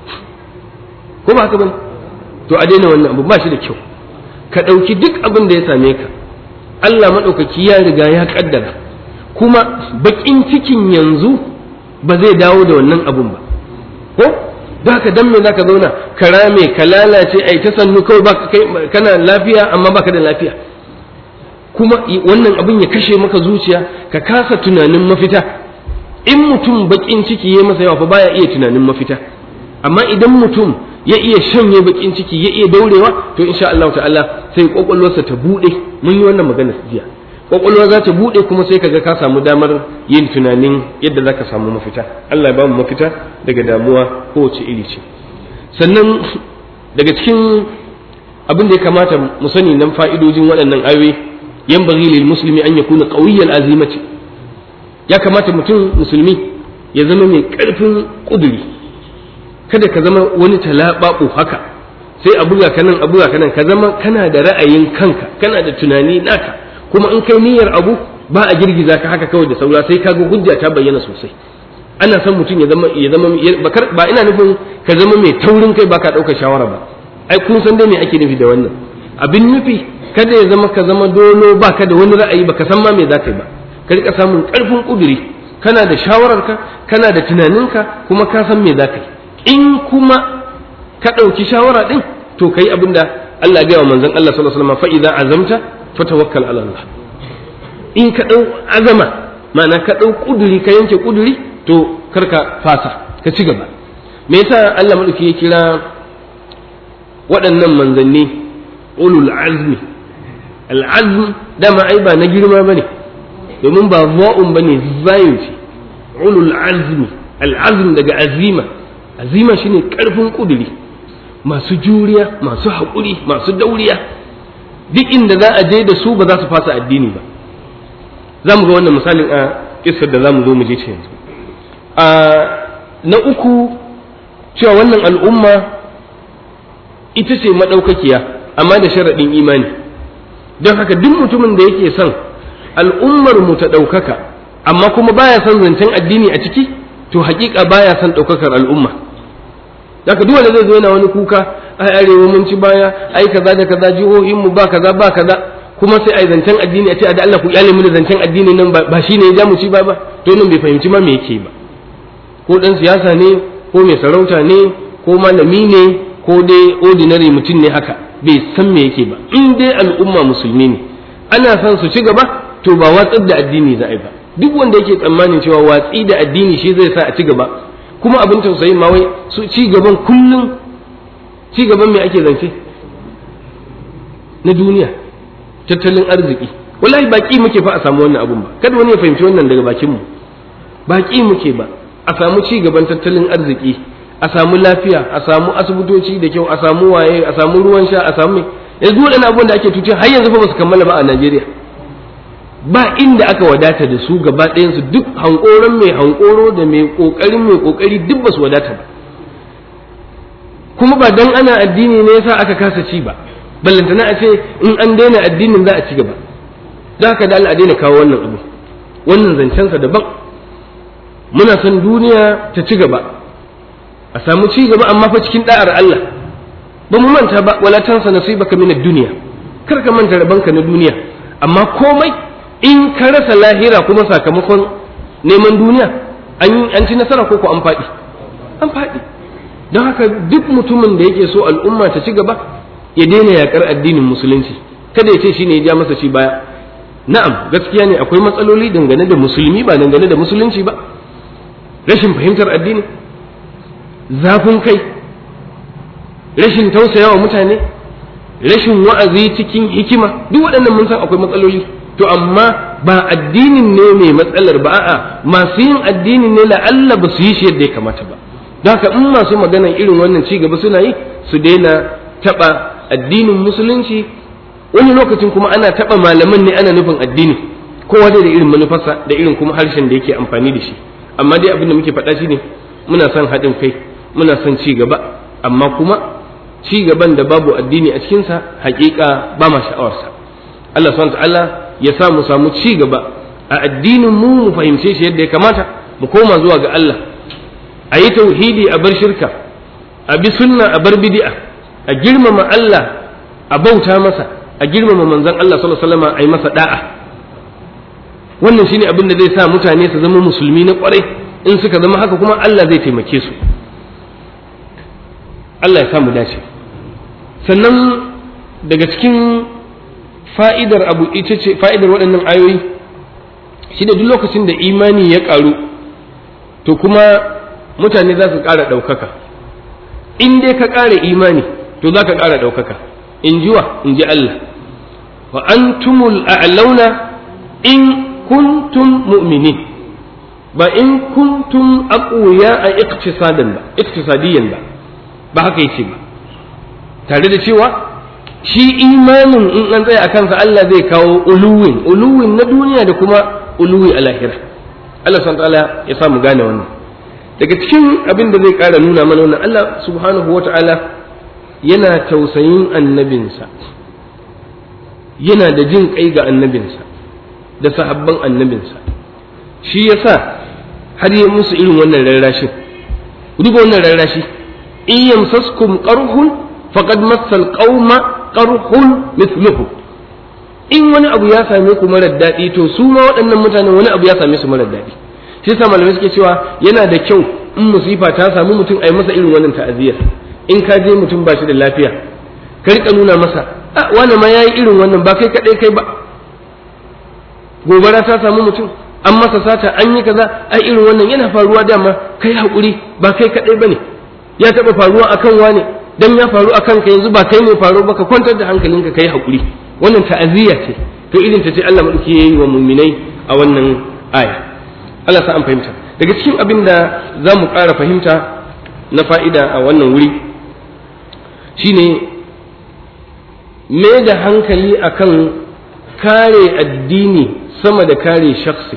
Ko ba haka bane? To a daina wannan abu, ba shi da kyau. Ka ɗauki duk abin da ya same ka, Allah maɗaukaki ya riga ya ƙaddara, kuma bakin cikin yanzu ba zai dawo da wannan abun ba. Ko da haka dan me zaka zauna ka rame ka lalace ai ta sannu kawai ba kai kana lafiya amma baka da lafiya, kuma wannan abin ya kashe maka zuciya ka kasa tunanin mafita. In mutum bakin ciki ya masa yawa fa baya iya tunanin mafita, amma idan mutum ya iya shanye bakin ciki ya iya daurewa, to insha Allah ta'ala sai kwakwalwarsa ta bude. Mun yi wannan magana jiya, kwakwalwa za ta bude kuma sai kaga ka samu damar yin tunanin yadda zaka samu mafita. Allah ya ba mu mafita daga damuwa kowace iri ce. Sannan daga cikin abin da ya kamata mu sani nan fa'idojin waɗannan ayoyi, yanbaghi lil muslimi an yakuna qawiyyal azimati, ya kamata mutum musulmi ya zama mai ƙarfin ƙuduri, kada ka zama wani talaɓaɓo haka sai a buga kanan a buga kanan, ka zama kana da ra'ayin kanka, kana da tunani naka, kuma in kai niyyar abu ba a girgiza ka haka kawai da saura, sai kaga hujja ta bayyana sosai. Ana son mutum ya zama ya zama ba ina nufin ka zama mai taurin kai baka ɗaukar shawara ba, ai kun san dai me ake nufi da wannan abin. Nufi kada ya zama ka zama dolo baka da wani ra'ayi, baka san ma me za ka yi ba. Ka rika samun ƙarfin ƙuduri, kana da shawararka, kana da tunaninka, kuma ka san me za ka yi. In kuma ka ɗauki shawara ɗin, to ka yi abin da Allah ya gaya wa manzon Allah sallallahu alaihi wasallam, fa idza azamta fatawakkal ala Allah. In ka ɗau azama, ma'ana ka ɗau ƙuduri, ka yanke ƙuduri, to karka fasa, ka ci gaba. Me yasa Allah madauki ya kira waɗannan manzanni ulul azmi? Al-azm dama ai ba na girma bane, domin ba za'un bane, zayin ce. Ulul azmi, al-azm daga azima, azima shine ƙarfin ƙuduri, masu juriya, masu haƙuri, masu dauriya. Duk inda za a je da su ba za su fasa addini ba. Za mu ga wannan misalin a kissar da za mu zo mu je ta yanzu. A na uku, cewa wannan al'umma ita ce maɗaukakiya, amma da sharaɗin imani. Don haka duk mutumin da yake son al'ummar mu ta ɗaukaka, amma kuma baya son zancen addini a ciki, to haƙiƙa baya son ɗaukakar al'umma. Daga duk wanda zai zo yana wani kuka, ai arewa mun ci baya, ai kaza da kaza, jihohin mu ba kaza ba kaza, kuma sai ai zancen addini a ce da Allah ku iyale mu da zancen addini nan ba shine ya ja mu ci ba ba, to nan bai fahimci ma me yake ba. Ko dan siyasa ne, ko mai sarauta ne, ko malami ne, ko dai ordinary mutum ne haka, bai san me yake ba. In dai al'umma musulmi ne, ana son su ci gaba, to ba watsar da addini za a yi ba. Duk wanda yake tsammanin cewa watsi da addini shi zai sa a ci gaba, kuma abin tausayi ma wai su ci gaban kullum, ci gaban me ake zance na duniya, tattalin arziki. Wallahi baki muke fa a samu wannan abun ba, kada wani ya fahimci wannan daga bakin mu. Baki muke ba a samu ci gaban tattalin arziki, a samu lafiya, a samu asibitoci da kyau, a samu waye, a samu ruwan sha, a samu yanzu waɗannan abubuwan da ake tuce har yanzu fa ba su kammala ba a Najeriya. Ba inda aka wadata da su gaba ɗayansu, duk hankoron mai hankoro da mai ƙoƙarin mai ƙoƙari duk ba su wadata ba. Kuma ba don ana addini ne yasa aka kasa ci ba, ballantana a ce in an daina addinin za a ci gaba. Da haka da Allah a daina kawo wannan abu, wannan zancensa daban. Muna son duniya ta ci gaba, a samu ci gaba amma fa cikin da'ar Allah. Ba mu manta ba, wala tansa nasibaka min ad-dunya, kar ka manta rabanka na duniya, amma komai in ka rasa lahira kuma sakamakon neman duniya an ci nasara ko ko an faɗi an faɗi. Don haka duk mutumin da yake so al'umma ta ci gaba ya daina yakar addinin musulunci, kada ya ce shine ya ja masa ci baya. Na'am, gaskiya ne akwai matsaloli dangane da musulmi ba dangane da musulunci ba, rashin fahimtar addini, zafin kai, rashin tausayawa mutane, rashin wa'azi cikin hikima, duk waɗannan mun san akwai matsaloli. To amma ba addinin ne mai matsalar ba, a'a masu yin addinin ne la'alla ba su yi shi yadda ya kamata ba. Don haka in masu maganan irin wannan ci gaba suna yi, su daina taɓa addinin musulunci. Wani lokacin kuma ana taɓa malaman ne ana nufin addini, kowa dai da irin manufarsa da irin kuma harshen da yake amfani da shi. Amma dai abin da muke faɗa shi ne muna son haɗin kai, muna son ci gaba, amma kuma ci gaban da babu addini a cikinsa haƙiƙa ba ma sha'awarsa. Allah subhanahu wa ta'ala ya sa mu samu ci gaba a addinin mu mu fahimce shi yadda ya kamata, mu koma zuwa ga Allah, a yi tauhidi a bar shirka, a bi sunna a bar bid'a, a girmama Allah a bauta masa, a girmama manzon Allah sallallahu alaihi wasallam a yi masa da'a. Wannan shine abin da zai sa mutane su zama musulmi na kwarai. In suka zama haka kuma Allah zai taimake su. Allah ya samu dace. Sannan daga cikin fa'idar abu ita ce fa'idar waɗannan ayoyi shi da duk lokacin da imani ya ƙaru to kuma mutane za su ƙara ɗaukaka. In dai ka ƙara imani to za ka ƙara ɗaukaka. In ji wa in ji Allah, wa antumul a'launa in kuntum mu'minin, ba in kuntum aqwiya a iqtisadan ba iqtisadiyan ba ba haka yake ba, tare da cewa shi imanin in an tsaya a kansa Allah zai kawo uluwin uluwin na duniya da kuma uluwi a lahira. Allah subhanahu wa ta'ala ya samu gane wannan. Daga cikin abin da zai ƙara nuna mana wannan, Allah subhanahu wa ta'ala yana tausayin annabinsa, yana da jin kai ga annabinsa da sahabban annabinsa, shi yasa har yi musu irin wannan rarrashi. Duba wannan rarrashi, in yamsaskum qarhun faqad massal qauma qarhun mithluhu. In wani abu ya same ku marar daɗi to su ma waɗannan mutanen wani abu ya same su marar daɗi. Shi yasa malamai suke cewa yana da kyau in musifa ta samu mutum a yi masa irin wannan ta'aziyar. In ka je mutum ba shi da lafiya ka rika nuna masa a wani ma yayi irin wannan, ba kai kaɗai kai ba. Gobara ta samu mutum an masa sata an yi kaza, ai irin wannan yana faruwa dama, kai haƙuri ba kai kaɗai bane, ya taɓa faruwa akan wane dan ya faru akan ka yanzu ba kai ne faru ba, ka kwantar da hankalinka kai haƙuri. Wannan ta'aziyya ce to irin ta ce Allah madauki yayi wa mu'minai a wannan aya. Allah sa an fahimta. Daga cikin abin da za mu ƙara fahimta na fa'ida a wannan wuri shine mai da hankali akan kare addini sama da kare shakhsi.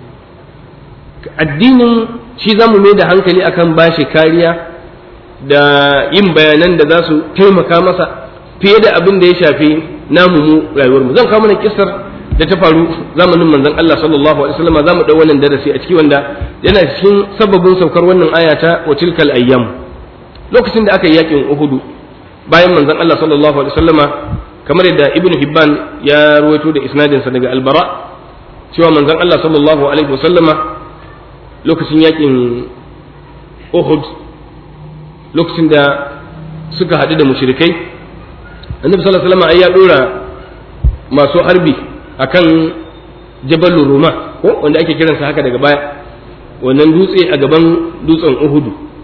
Addinin shi za mu mai da hankali akan bashi kariya da yin bayanan da za su taimaka masa fiye da abin da ya shafi namu mu rayuwar mu. Zan kawo mana kissar da ta faru zamanin manzon Allah sallallahu alaihi wasallam. Za mu dau wannan darasi a ciki wanda yana cikin sababin saukar wannan aya ta wa tilkal ayyam. Lokacin da aka yi yakin Uhud bayan manzon Allah sallallahu alaihi wasallama, kamar yadda Ibn Hibban ya ruwaito da isnadin sa daga Al-Bara cewa manzon Allah sallallahu alaihi wasallama lokacin yakin Uhud, lokacin da suka haɗu da mushrikai, annabi sallallahu alaihi wasallam ai ya dora masu harbi akan Jabal Ruma ko wanda ake kiransa haka daga baya, wannan dutse a gaban dutsen Uhud.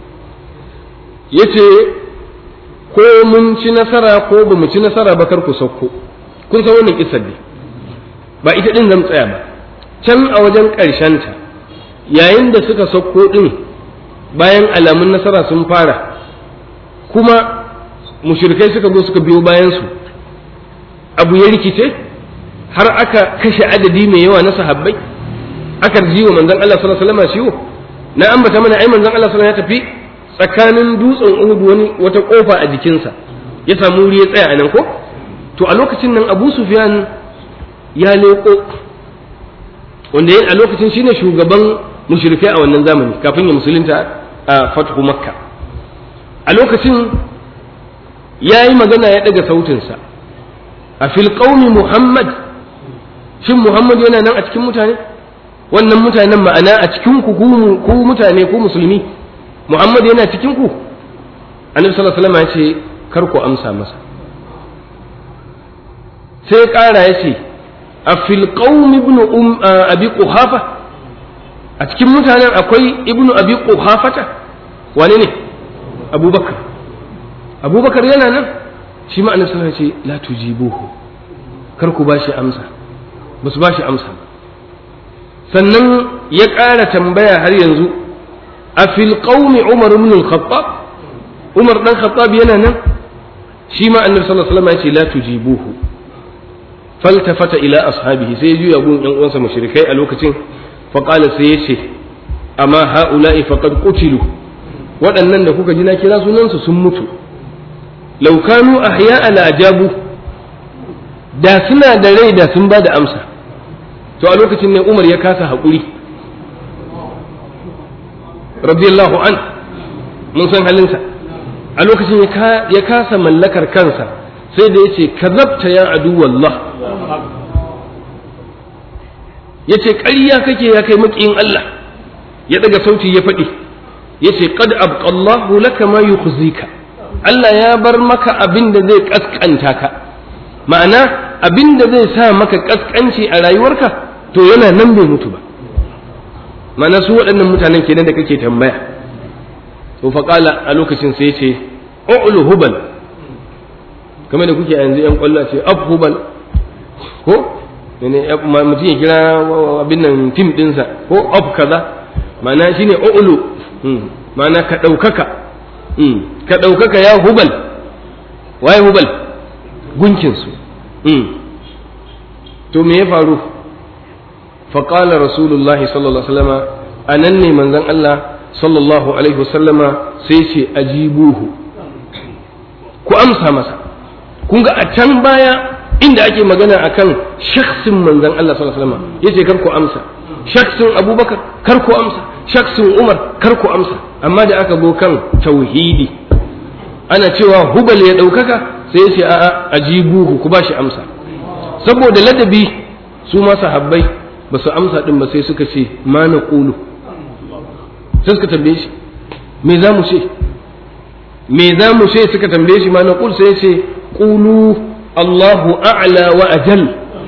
Yace ko mun ci nasara ko ba mu ci nasara ba kar ku sauko. Kun san wannan kissar ne, ba ita din zan tsaya ba. Can a wajen ƙarshen ta yayin da suka sauko din bayan alamun nasara sun fara, kuma mushrikai suka zo suka biyo bayan su, abu ya rikice har aka kashe adadi mai yawa na sahabbai, aka jiwa manzon Allah sallallahu alaihi wasallam ciwo. Na ambata mana ai manzon Allah sallallahu alaihi wasallam ya tafi tsakanin dutsen Uhud wani wata kofa a jikinsa, ya samu wuri ya tsaya anan ko. To a lokacin nan Abu Sufyan ya leko, wanda a lokacin shine shugaban mushrikai a wannan zamani kafin ya musulunta a Fathu Makka. A lokacin ya yi magana ya ɗaga sautinsa, a fil qaumi Muhammad, shin Muhammad yana nan a cikin mutane? Wannan mutanen ma'ana a cikin ku ku mutane ku musulmi, Muhammad yana cikin ku? Annabi sallallahu alaihi wasallam ya ce kar ku amsa masa. Sai ƙara ya ce a fil qaumi ibn um abi Quhafa, a cikin mutanen akwai ibnu abi Quhafata, wane ne? Abubakar. Abubakar yana nan, shi ma annabi sallallahu alaihi wasallam ya ce la tujibuhu, kar ku bashi amsa, ba su bashi amsa. Sannan ya ƙara tambaya har yanzu a fil qaumi Umar ibn al-Khattab, Umar dan Khattab yana nan, shi ma annabi sallallahu alaihi wasallam ya ce la tujibuhu. Faltafata ila ashabihi, sai ya juya gun ɗan uwansa mushrikai a lokacin, fa qala sai ya ce amma haula'i faqad qutilu, waɗannan da kuka ji na kira sunansu sun mutu. Laukanu ahya'a la ajabu, da suna da rai da sun ba da amsa. to a lokacin ne Umar ya kasa haƙuri radiyallahu an, mun san halinsa, a lokacin ya kasa mallakar kansa sai da yace kazabta ya adu wallah, yace ƙarya kake ya kai maƙiyin Allah, ya daga sauti ya faɗi yace qad abqallahu laka ma yukhzika, Allah ya bar maka abin da zai kaskanta ka, ma'ana abin da zai sa maka kaskanci a rayuwarka to yana nan bai mutu ba, ma'ana su waɗannan mutanen kenan da kake tambaya. to fa qala a lokacin sai yace ulu hubal, kamar da kuke yanzu yan kwallo ce ab hubal ko ne mutum ya kira abin nan tim dinsa ko ab kaza, ma'ana shine ulu, ma'ana ka ɗaukaka, ka ɗaukaka ya hubal, waye hubal gunkinsu. to me ya faru? faƙala rasulullahi sallallahu alaihi wasallama, a nan ne manzon Allah sallallahu alaihi wasallama sai ce ajibuhu, ku amsa masa. kun ga a can baya inda ake magana akan shakhsin manzon Allah sallallahu alaihi wasallama yace kar ku amsa, shakhsin Abubakar kar ku amsa, shakhsin Umar kar ku amsa, amma da aka zo kan tauhidi ana cewa hubal ya ɗaukaka sai ya ce a'a ajibuhu, ku ba shi amsa. saboda ladabi su ma sahabbai ba su amsa din ba sai suka ce ma na ƙulu, sai suka tambaye shi me za mu ce, me za mu ce suka tambaye shi ma na ƙulu, sai ya ce ƙulu Allahu a'la wa ajal,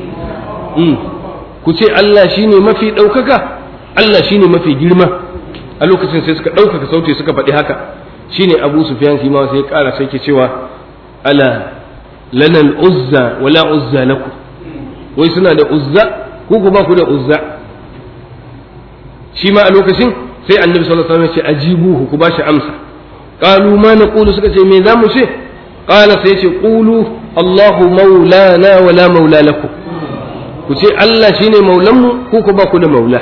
ku ce Allah shine mafi ɗaukaka, Allah shine mafi girma. a lokacin sai suka ɗaukaka sauti suka faɗi haka, shine Abu Sufyan shi ma sai ya ƙara sai ke cewa ala lana al-uzza wala uzza lakum, wai suna da uzza ko ku ba ku da uzza. shi ma a lokacin sai annabi sallallahu alaihi wasallam ya ce ajibuhu, ku ba shi amsa. qalu ma naqulu, suka ce me zamu ce? qala sai ya ce qulu Allahu maulana wala maula lakum, ku ce Allah shine maulanmu ko ku ba ku da maula.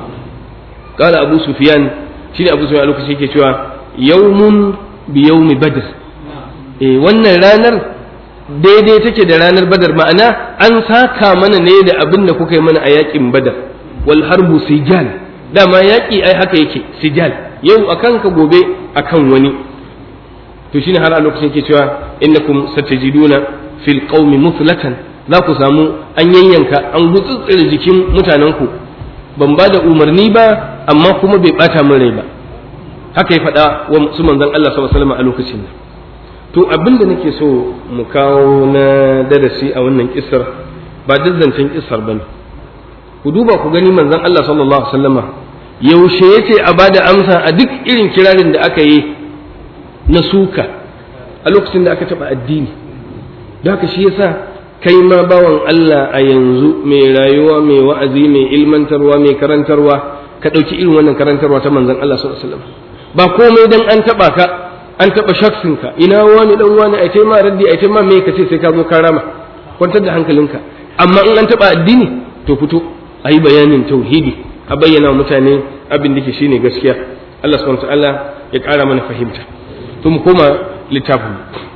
qala Abu Sufyan, shine Abu Sufyan a lokacin yake cewa yawmun bi yawmi badr, eh wannan ranar daidai take da ranar badar, ma'ana an saka mana ne da abin da kuka yi mana a yakin badar. wal harbu sijal, dama yaki ai haka yake sijal, yau akan ka gobe akan wani. to shine har a lokacin yake cewa innakum satajiduna fil qaumi muflatan, za ku samu an yanyanka an gutsutsure jikin mutanenku, ban ba da umarni ba amma kuma bai bata min rai ba. haka ya faɗa wa su manzon Allah sallallahu alaihi wasallam a lokacin nan. to abin da nake so mu kawo na darasi a wannan kissar ba dazzancin kissar bane. ku duba ku gani manzon Allah sallallahu alaihi wasallama yaushe yace a bada amsa a duk irin kirarin da aka yi na suka a lokacin da aka taba addini. da haka shi yasa kai ma bawan Allah a yanzu mai rayuwa mai wa'azi mai ilmantarwa mai karantarwa ka dauki irin wannan karantarwa ta manzon Allah sallallahu alaihi wasallam. ba komai dan an taba ka an taɓa shaksinka, ina wani ɗan wani a ce ma raddi a ce ma me ka ce sai ka zo ka rama, kwantar da hankalinka. amma in an taɓa addini to fito a yi bayanin tauhidi, a bayyana wa mutane abin da ke shine gaskiya. Allah subhanahu wa ta'ala ya ƙara mana fahimta. to mu koma littafin,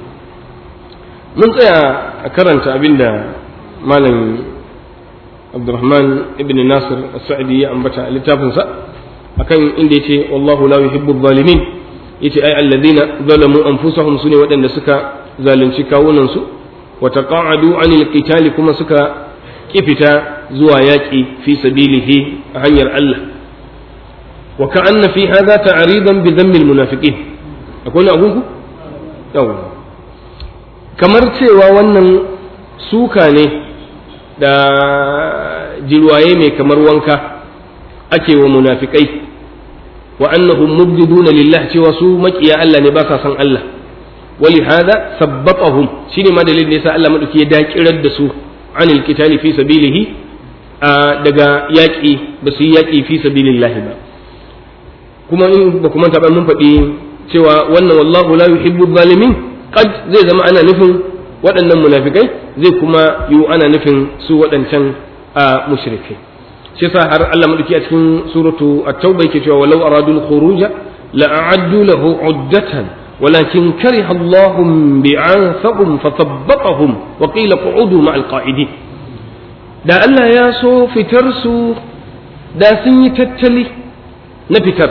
mun tsaya a karanta abin da malam Abdurrahman ibn Nasir as-Sa'di ya ambata a littafinsa akan inda yace wallahu la yuhibbu adh-dhalimin, yace ai alladhina zalamu anfusahum, sune waɗanda suka zalunci kawunan su, wa taqa'adu 'anil qitali, kuma suka kifita zuwa yaki fi sabilihi a hanyar Allah. wa ka'anna fi hadha ta'ridan bi dhammi al-munafiqin, akwai abun ku yawa kamar cewa wannan suka ne da jirwaye mai kamar wanka ake wa munafikai, wa annahum mubghiduna lillah, cewa su makiya Allah ne ba sa san Allah. wali hada sabbatahum, shine ma dalilin da yasa Allah madauki ya dakirar da su anil qitali fi sabilihi, daga yaki ba su yi yaki fi sabilillah ba. kuma in ba kuma taɓa mun faɗi cewa wannan wallahu la yuhibbu zalimin qad zai zama ana nufin waɗannan munafikai, zai kuma yi ana nufin su waɗancan mushrikai. shi yasa har Allah madauki a cikin suratu at-tauba yake cewa walau aradul khuruja la a'addu lahu 'uddatan walakin kariha Allahum bi'athahum fathabbatahum wa qila qu'udu ma'al qa'idin. da Allah ya so fitar su da sun yi tattali na fitar.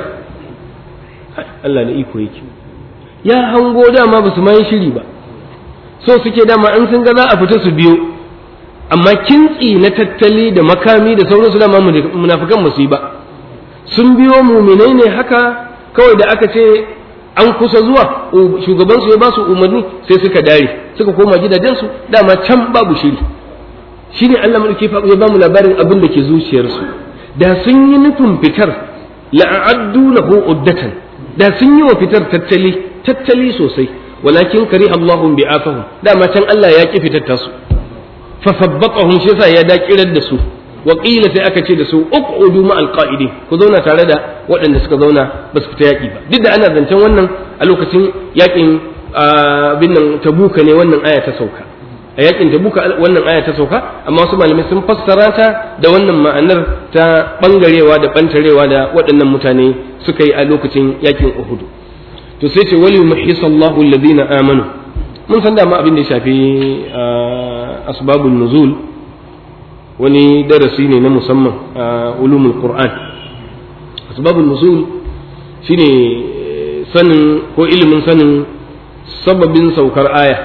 Allah da iko yake, ya hango dama ba su ma yi shiri ba, so suke dama an sun ga za a fita su biyo, amma kintsi na tattali da makami da sauransu dama munafikan ba su yi ba. Sun biyo muminai ne haka kawai, da aka ce an kusa zuwa shugabansu ya ba su umarni sai suka dare suka koma gidajensu, dama can babu shiri. Shi ne Allah mulki ya ba mu labarin abin da ke zuciyarsu. Da sun yi nufin fitar la'addu lahu uddatan, da sun yi wa fitar tattali tattali sosai, walakin kari Allahum bi'afahum, dama can Allah ya ki fitar tasu, fa sabbaqahum, shi yasa ya dakirar da su. wa qila sai aka ce da su uqudu ma alqa'idin, ku zauna tare da waɗanda suka zauna ba su fita yaƙi ba. Duk da ana zancen wannan a lokacin yaƙin bin nan Tabuka ne wannan aya ta sauka, a yaƙin Tabuka wannan aya ta sauka, amma wasu malamai sun fassara ta da wannan ma'anar ta bangarewa da bantarewa da waɗannan mutane suka yi a lokacin yaƙin Uhud. To sai ce wal yumhisallahu alladhina amanu. Mun san da ma abin da ya shafi asbabun nuzul, wani darasi ne na musamman a ulumul Qur'an. Asbabun nuzul shine sanin ko ilimin sanin sababin saukar aya,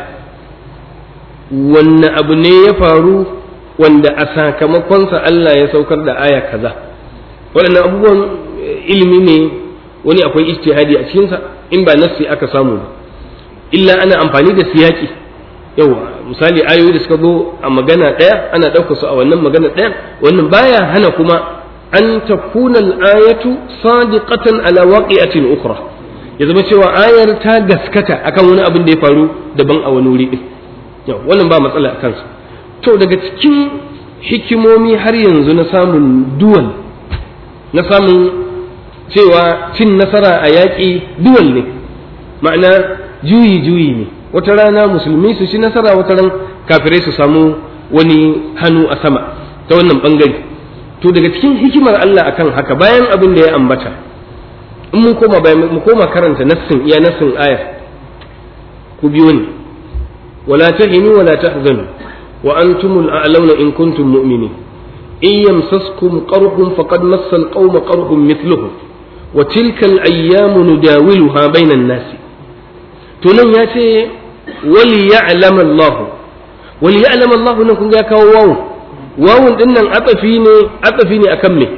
wanne abu ne ya faru wanda a sakamakonsa Allah ya saukar da aya kaza. Waɗannan abubuwan ilimi ne, wani akwai ijtihadi a cikinsa in ba nassi aka samu ba, illa ana amfani da siyaki. Yawa misali ayoyi da suka zo a magana ɗaya ana ɗaukar su a wannan magana ɗaya, wannan baya hana kuma an takuna al-ayatu sadiqatan ala waqi'atin ukhra, ya zama cewa ayar ta gaskata akan wani abin da ya faru daban a wani wuri din. Yawa wannan ba matsala a kansa. To daga cikin hikimomi har yanzu na samun duwal, na samun cewa cin nasara a yaƙi duwal ne, ma'ana juyi juyi ne. Wata rana musulmi su ci nasara, wata ran kafirai su samu wani hannu a sama ta wannan bangare. To daga cikin hikimar Allah akan haka, bayan abin da ya ambata, in mun koma bayan mu koma karanta nassin iya nassin aya, ku biyo ni, wala tahinu wala tahzanu wa antumul a'launa in kuntum mu'minin in yamsaskum qarhun faqad massal qauma qarhun mithluhu wa tilka al-ayyamu nudawiluha bainan nasi. To nan ya ce wali ya'lam Allah, wali ya'lam Allah nan kun ga kawo wawu, wawun din nan atafi ne, atafi ne akan me?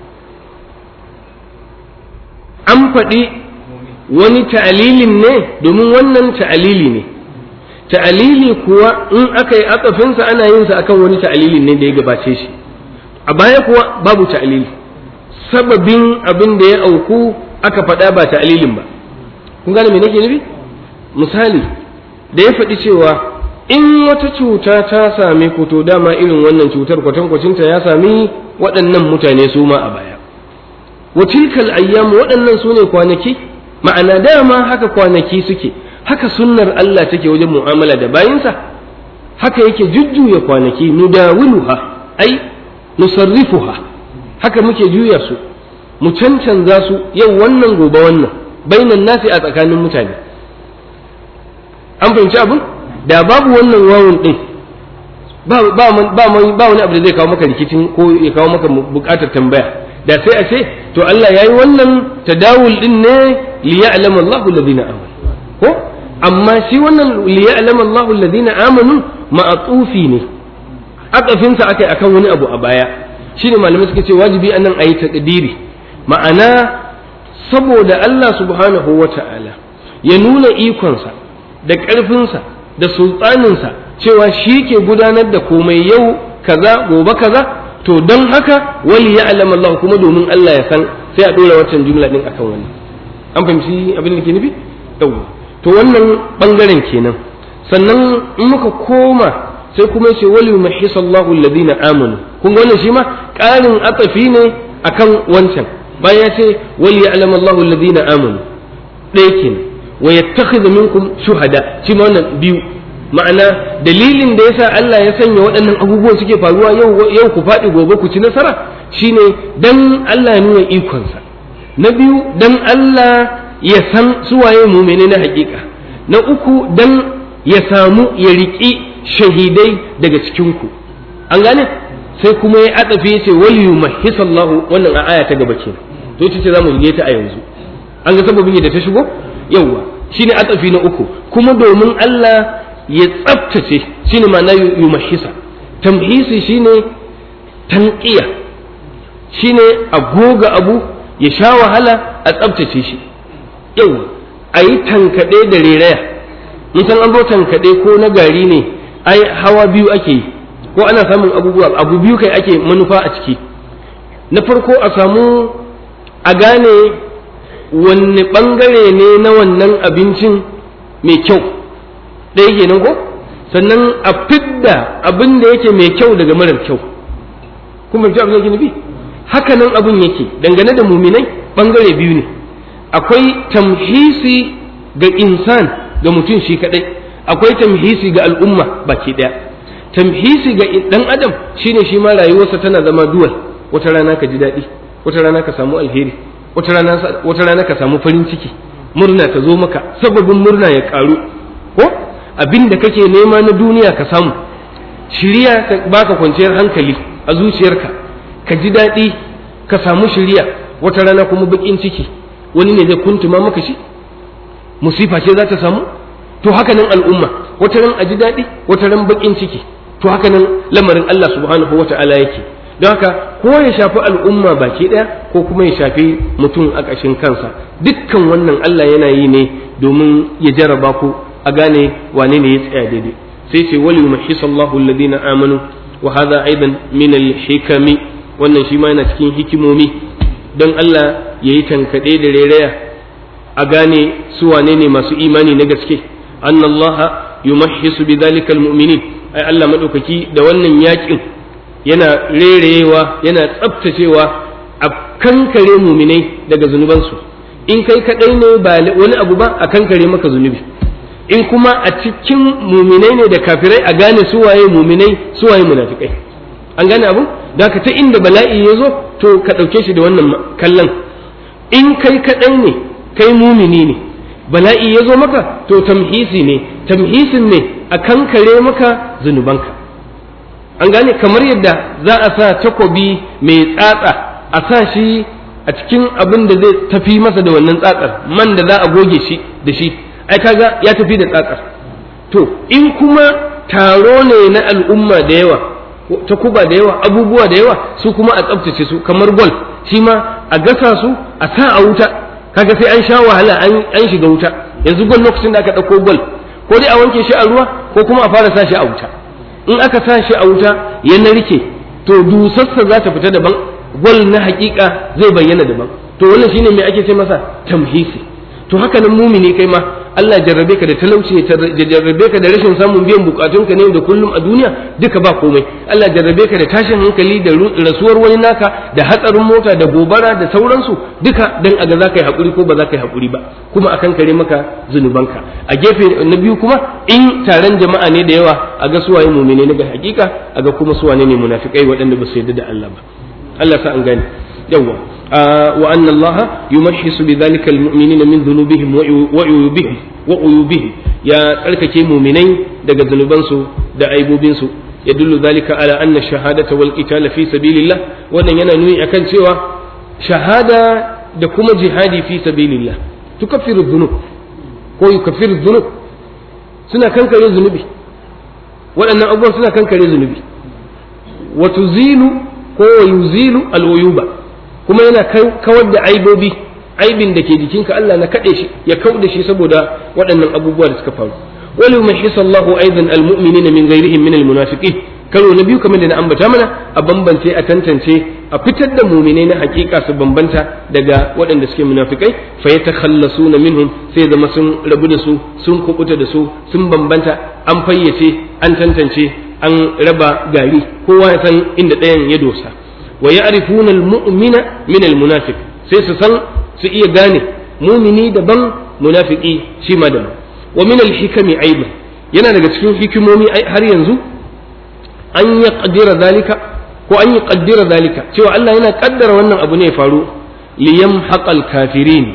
An faɗi wani ta'alilin ne, domin wannan ta'alili ne. Ta'alili kuwa in aka yi atafinsa ana yin sa akan wani ta'alilin ne da ya gabace shi, a baya kuwa babu ta'alili, sababin abin da ya auku aka faɗa ba ta'alilin ba. Kun gane me nake nufi? Misali da ya faɗi cewa in wata cuta ta same ku, to dama irin wannan cutar kwatankwacinta ya sami waɗannan mutane su ma a baya. Wa tilkal ayyamu, waɗannan su ne kwanaki, ma'ana dama haka kwanaki suke, haka sunnar Allah take wajen mu'amala da bayinsa, haka yake jujjuya kwanaki, nudawiluha ai nusarrifuha, haka muke juya su, mu cancanza su, yau wannan gobe wannan, bainan nasi a tsakanin mutane. An fahimci abin? Da babu wannan wawun din ba ba ba wani abu da zai kawo maka rikicin ko ya kawo maka bukatar tambaya. Da sai a ce to Allah yayi wannan tadawul din ne li ya'lam Allahu alladhina amanu, ko amma shi wannan li ya'lam Allahu alladhina amanu ma'atufi ne, akafin sa akai akan wani abu a baya. Shine malamai suka ce wajibi anan ayi taqdiri, ma'ana saboda Allah subhanahu wata'ala ya nuna ikonsa da ƙarfinsa da sultaninsa cewa shi ke gudanar da komai, yau kaza gobe kaza, to don haka wali ya alama Allah, kuma domin Allah ya san, sai a ɗora waccan jumla ɗin akan wani. An fahimci abin da ke nufi? Yawwa. To wannan ɓangaren kenan. Sannan in muka koma sai kuma ce wali yumahisallahu alladhina amanu. Kun ga wannan shi ma ƙarin atafi ne akan wancan. Bayan ya ce wali ya alama Allahu alladhina amanu. Ɗaya kenan. Wa yattakhidhu minkum shuhada, shi ma wannan biyu, ma'ana dalilin da yasa Allah ya sanya waɗannan abubuwan suke faruwa yau yau ku faɗi gobe ku ci nasara, shine dan Allah ya nuna ikonsa. Na biyu dan Allah ya san suwaye mu'mini na haƙiƙa. Na uku dan ya samu ya riƙi shahidai daga cikin ku. An gane? sai kuma ya adafi yace wal yumahhisallahu, wannan a aya ta gaba kenan, to ita ce zamu yi ta a yanzu. An ga sababin yadda ta shigo yawa shine adafi na uku, kuma domin Allah ya tsaftace shine ma'ana yumahhisa. Tamhisi shine tanqiya, shine a goga abu ya sha wahala a tsaftace shi yawa ayi tankade da reraya. in san an zo tankade ko na gari ne ai hawa biyu ake yi, ko ana samun abubuwa abu biyu kai ake manufa a ciki. Na farko a samu a gane wanne bangare ne na wannan abincin mai kyau ɗaya kenan ko, sannan a fidda abin da yake mai kyau daga marar kyau. kuma ji abin da yake nufi haka nan abin yake dangane da muminai bangare biyu ne, akwai tamhisi ga insan ga mutum shi kadai, akwai tamhisi ga al'umma baki daya. Tamhisi ga dan adam shine shi ma rayuwarsa tana zama duwal, wata rana ka ji daɗi, wata rana ka samu alheri, wata rana wata rana ka samu farin ciki, murna ta zo maka, sababin murna ya karu ko abin da kake nema na duniya ka samu, shiriya ta baka kwanciyar hankali a zuciyarka, ka ji daɗi ka samu shiriya. Wata rana kuma bakin ciki, wani ne zai kuntuma maka shi, musifa ce za ta samu. To haka nan al'umma, wata ran a ji daɗi, wata ran bakin ciki. To haka nan lamarin Allah subhanahu wa ta'ala yake. Don haka ko ya shafi al'umma baki ɗaya ko kuma ya shafi mutum a ƙashin kansa, dukkan wannan Allah yana yi ne domin ya jarraba ku a gane wane ne ya tsaya daidai. Sai ce wal yumahhisallahu alladhina amanu wa hadha aidan min al-hikami, wannan shi ma yana cikin hikimomi don Allah yayi tankade da rereya a gane su wane ne masu imani na gaske. anna allaha yumahhisu bidhalika almu'minin, ai Allah madaukaki da wannan yakin yana rerewa yana tsaftacewa a kankare mu'minai daga zunubansu. In kai kadai ne ba wani abu ba a kankare maka zunubi, in kuma a cikin mu'minai ne da kafirai a gane su waye mu'minai su waye munafikai. An gane abu da ka ta inda bala'i ya zo to ka dauke shi da wannan kallon. In kai kadai ne kai mumini ne, bala'i ya zo maka to tamhisi ne, tamhisin ne a kankare maka zunubanka. An gane kamar yadda za a sa takobi mai tsatsa a sa shi a cikin abin da zai tafi masa da wannan tsatsar, man da za a goge shi da shi, ai kaga ya tafi da tsatsar. To in kuma taro ne na al'umma da yawa, takuba da yawa, abubuwa da yawa, su kuma a tsaftace su kamar gol, shi ma a gasa su a sa a wuta, kaga sai an sha wahala an shiga wuta. Yanzu gol lokacin da aka ɗauko gol, ko dai a wanke shi a ruwa ko kuma a fara sa shi a wuta. In aka sa shi a wuta ya narke to dusarsa za ta fita daban, gol na hakika zai bayyana daban. To wannan shine me ake ce masa tamhisi. To haka nan mumini kai ma Allah jarrabe ka da talauci, ya jarrabe ka da rashin samun biyan bukatunka ne da kullum a duniya, duka ba komai. Allah jarrabe ka da tashin hankali da rasuwar wani naka, da hatsarin mota, da gobara, da sauransu, duka dan aga za ka yi haƙuri ko ba za ka yi haƙuri ba, kuma akan kare maka zunubanka. A gefe na biyu kuma in taron jama'a ne da yawa, a ga suwaye mumine na ga hakika, a ga kuma suwane ne munafikai waɗanda ba su yarda da Allah ba. Allah sa an gane yawa. وأن الله يمحص بذلك المؤمنين من ذنوبهم وعيوبهم وعيوبهم يا تركك مؤمنين دغ ذنوبانسو da aibobinsu. يدل ذلك على أن الشهادة والقتال في سبيل الله, wannan yana nuni akan cewa shahada da kuma jihadi fi sabilillah tukaffiru dhunub ko yukaffiru dhunub, suna kankare zunubi. waɗannan abubuwan suna kankare zunubi. wa tuzilu ko yuzilu al-uyuba, kuma yana kawar da aibobi, aibin da ke jikinka Allah na kaɗe shi ya kau da shi saboda waɗannan abubuwa da suka faru. wal yumahhisa Allahu aidan almu'minina min ghayrihim min almunafiqin, karo na biyu kamar da na ambata mana, a bambance a tantance a fitar da mu'minai na hakika su bambanta daga waɗanda suke munafikai. fa yatakhallasuna minhum, sai zama sun rabu da su, sun kubuta da su, sun bambanta, an fayyace, an tantance, an raba gari, kowa ya san inda ɗayan ya dosa. wa ya'rifuna al-mu'mina min al-munafiq, sai su san su iya gane mumini daban, munafiki shi ma daban. wa min al-hikami aidan, yana daga cikin hikimomi har yanzu an yaqdira zalika ko an yaqdira zalika, cewa Allah yana kaddara wannan abu ne ya faru liyamhaqal kafirin,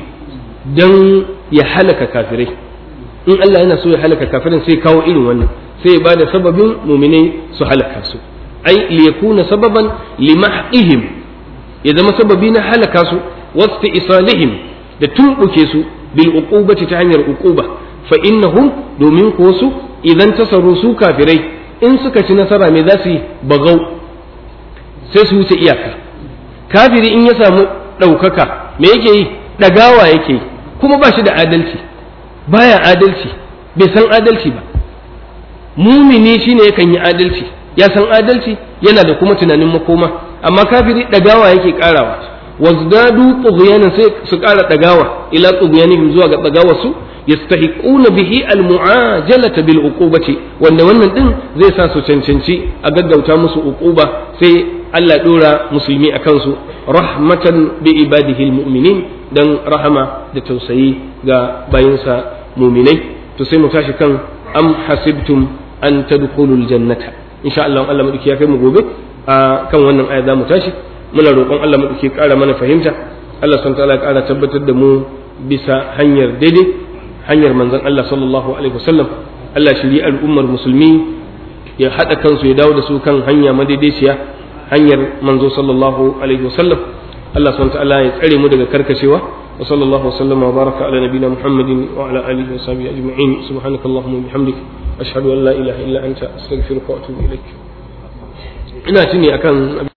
dan ya halaka kafirai. in Allah yana so ya halaka kafirin sai kawo irin wannan, sai ya bada sababin muminai su halaka su. ai liyakuna sababan limahqihim ya zama sababi na halaka su wasta isalihim da tumbuke su bil uqubati ta hanyar uquba fa innahum domin ko su idan tasaru su kafirai in suka ci nasara me za su yi bagau sai su wuce iyaka. Kafiri in ya samu ɗaukaka me yake yi ɗagawa yake yi kuma ba shi da adalci baya adalci bai san adalci ba. Mumini shine yakan yi adalci ya san adalci yana da kuma tunanin makoma amma kafiri ɗagawa yake ƙarawa wazdadu tughyanan sai su ƙara ɗagawa ila tughyanihim zuwa ga ɗagawar su yastahiquna bihi almu'ajalata bil uqubati wanda wannan din zai sa su cancanci a gaggauta musu uquba sai Allah dora musulmi akan su rahmatan bi ibadihi almu'minin dan rahama da tausayi ga bayinsa mu'minai. To sai mu tashi kan am hasibtum an tadkhulul jannata insha Allah Allah madauki ya kai mu gobe a kan wannan aya za mu tashi. Muna roƙon Allah madauki ƙara mana fahimta Allah subhanahu wa ta'ala ƙara tabbatar da mu bisa hanyar daidai hanyar manzon Allah sallallahu alaihi wasallam. Allah shiri al'ummar musulmi ya haɗa kansu ya dawo da su kan hanya madaidaiciya hanyar manzo sallallahu alaihi wasallam. Allah subhanahu wa ta'ala ya tsare mu daga karkacewa wa sallallahu wasallam wa baraka ala nabiyina Muhammadin wa ala alihi wa sahbihi ajma'in subhanakallahumma wa bihamdik ashhadu an la ilaha illa anta astaghfiruka wa atubu ilaik. Ina tuni akan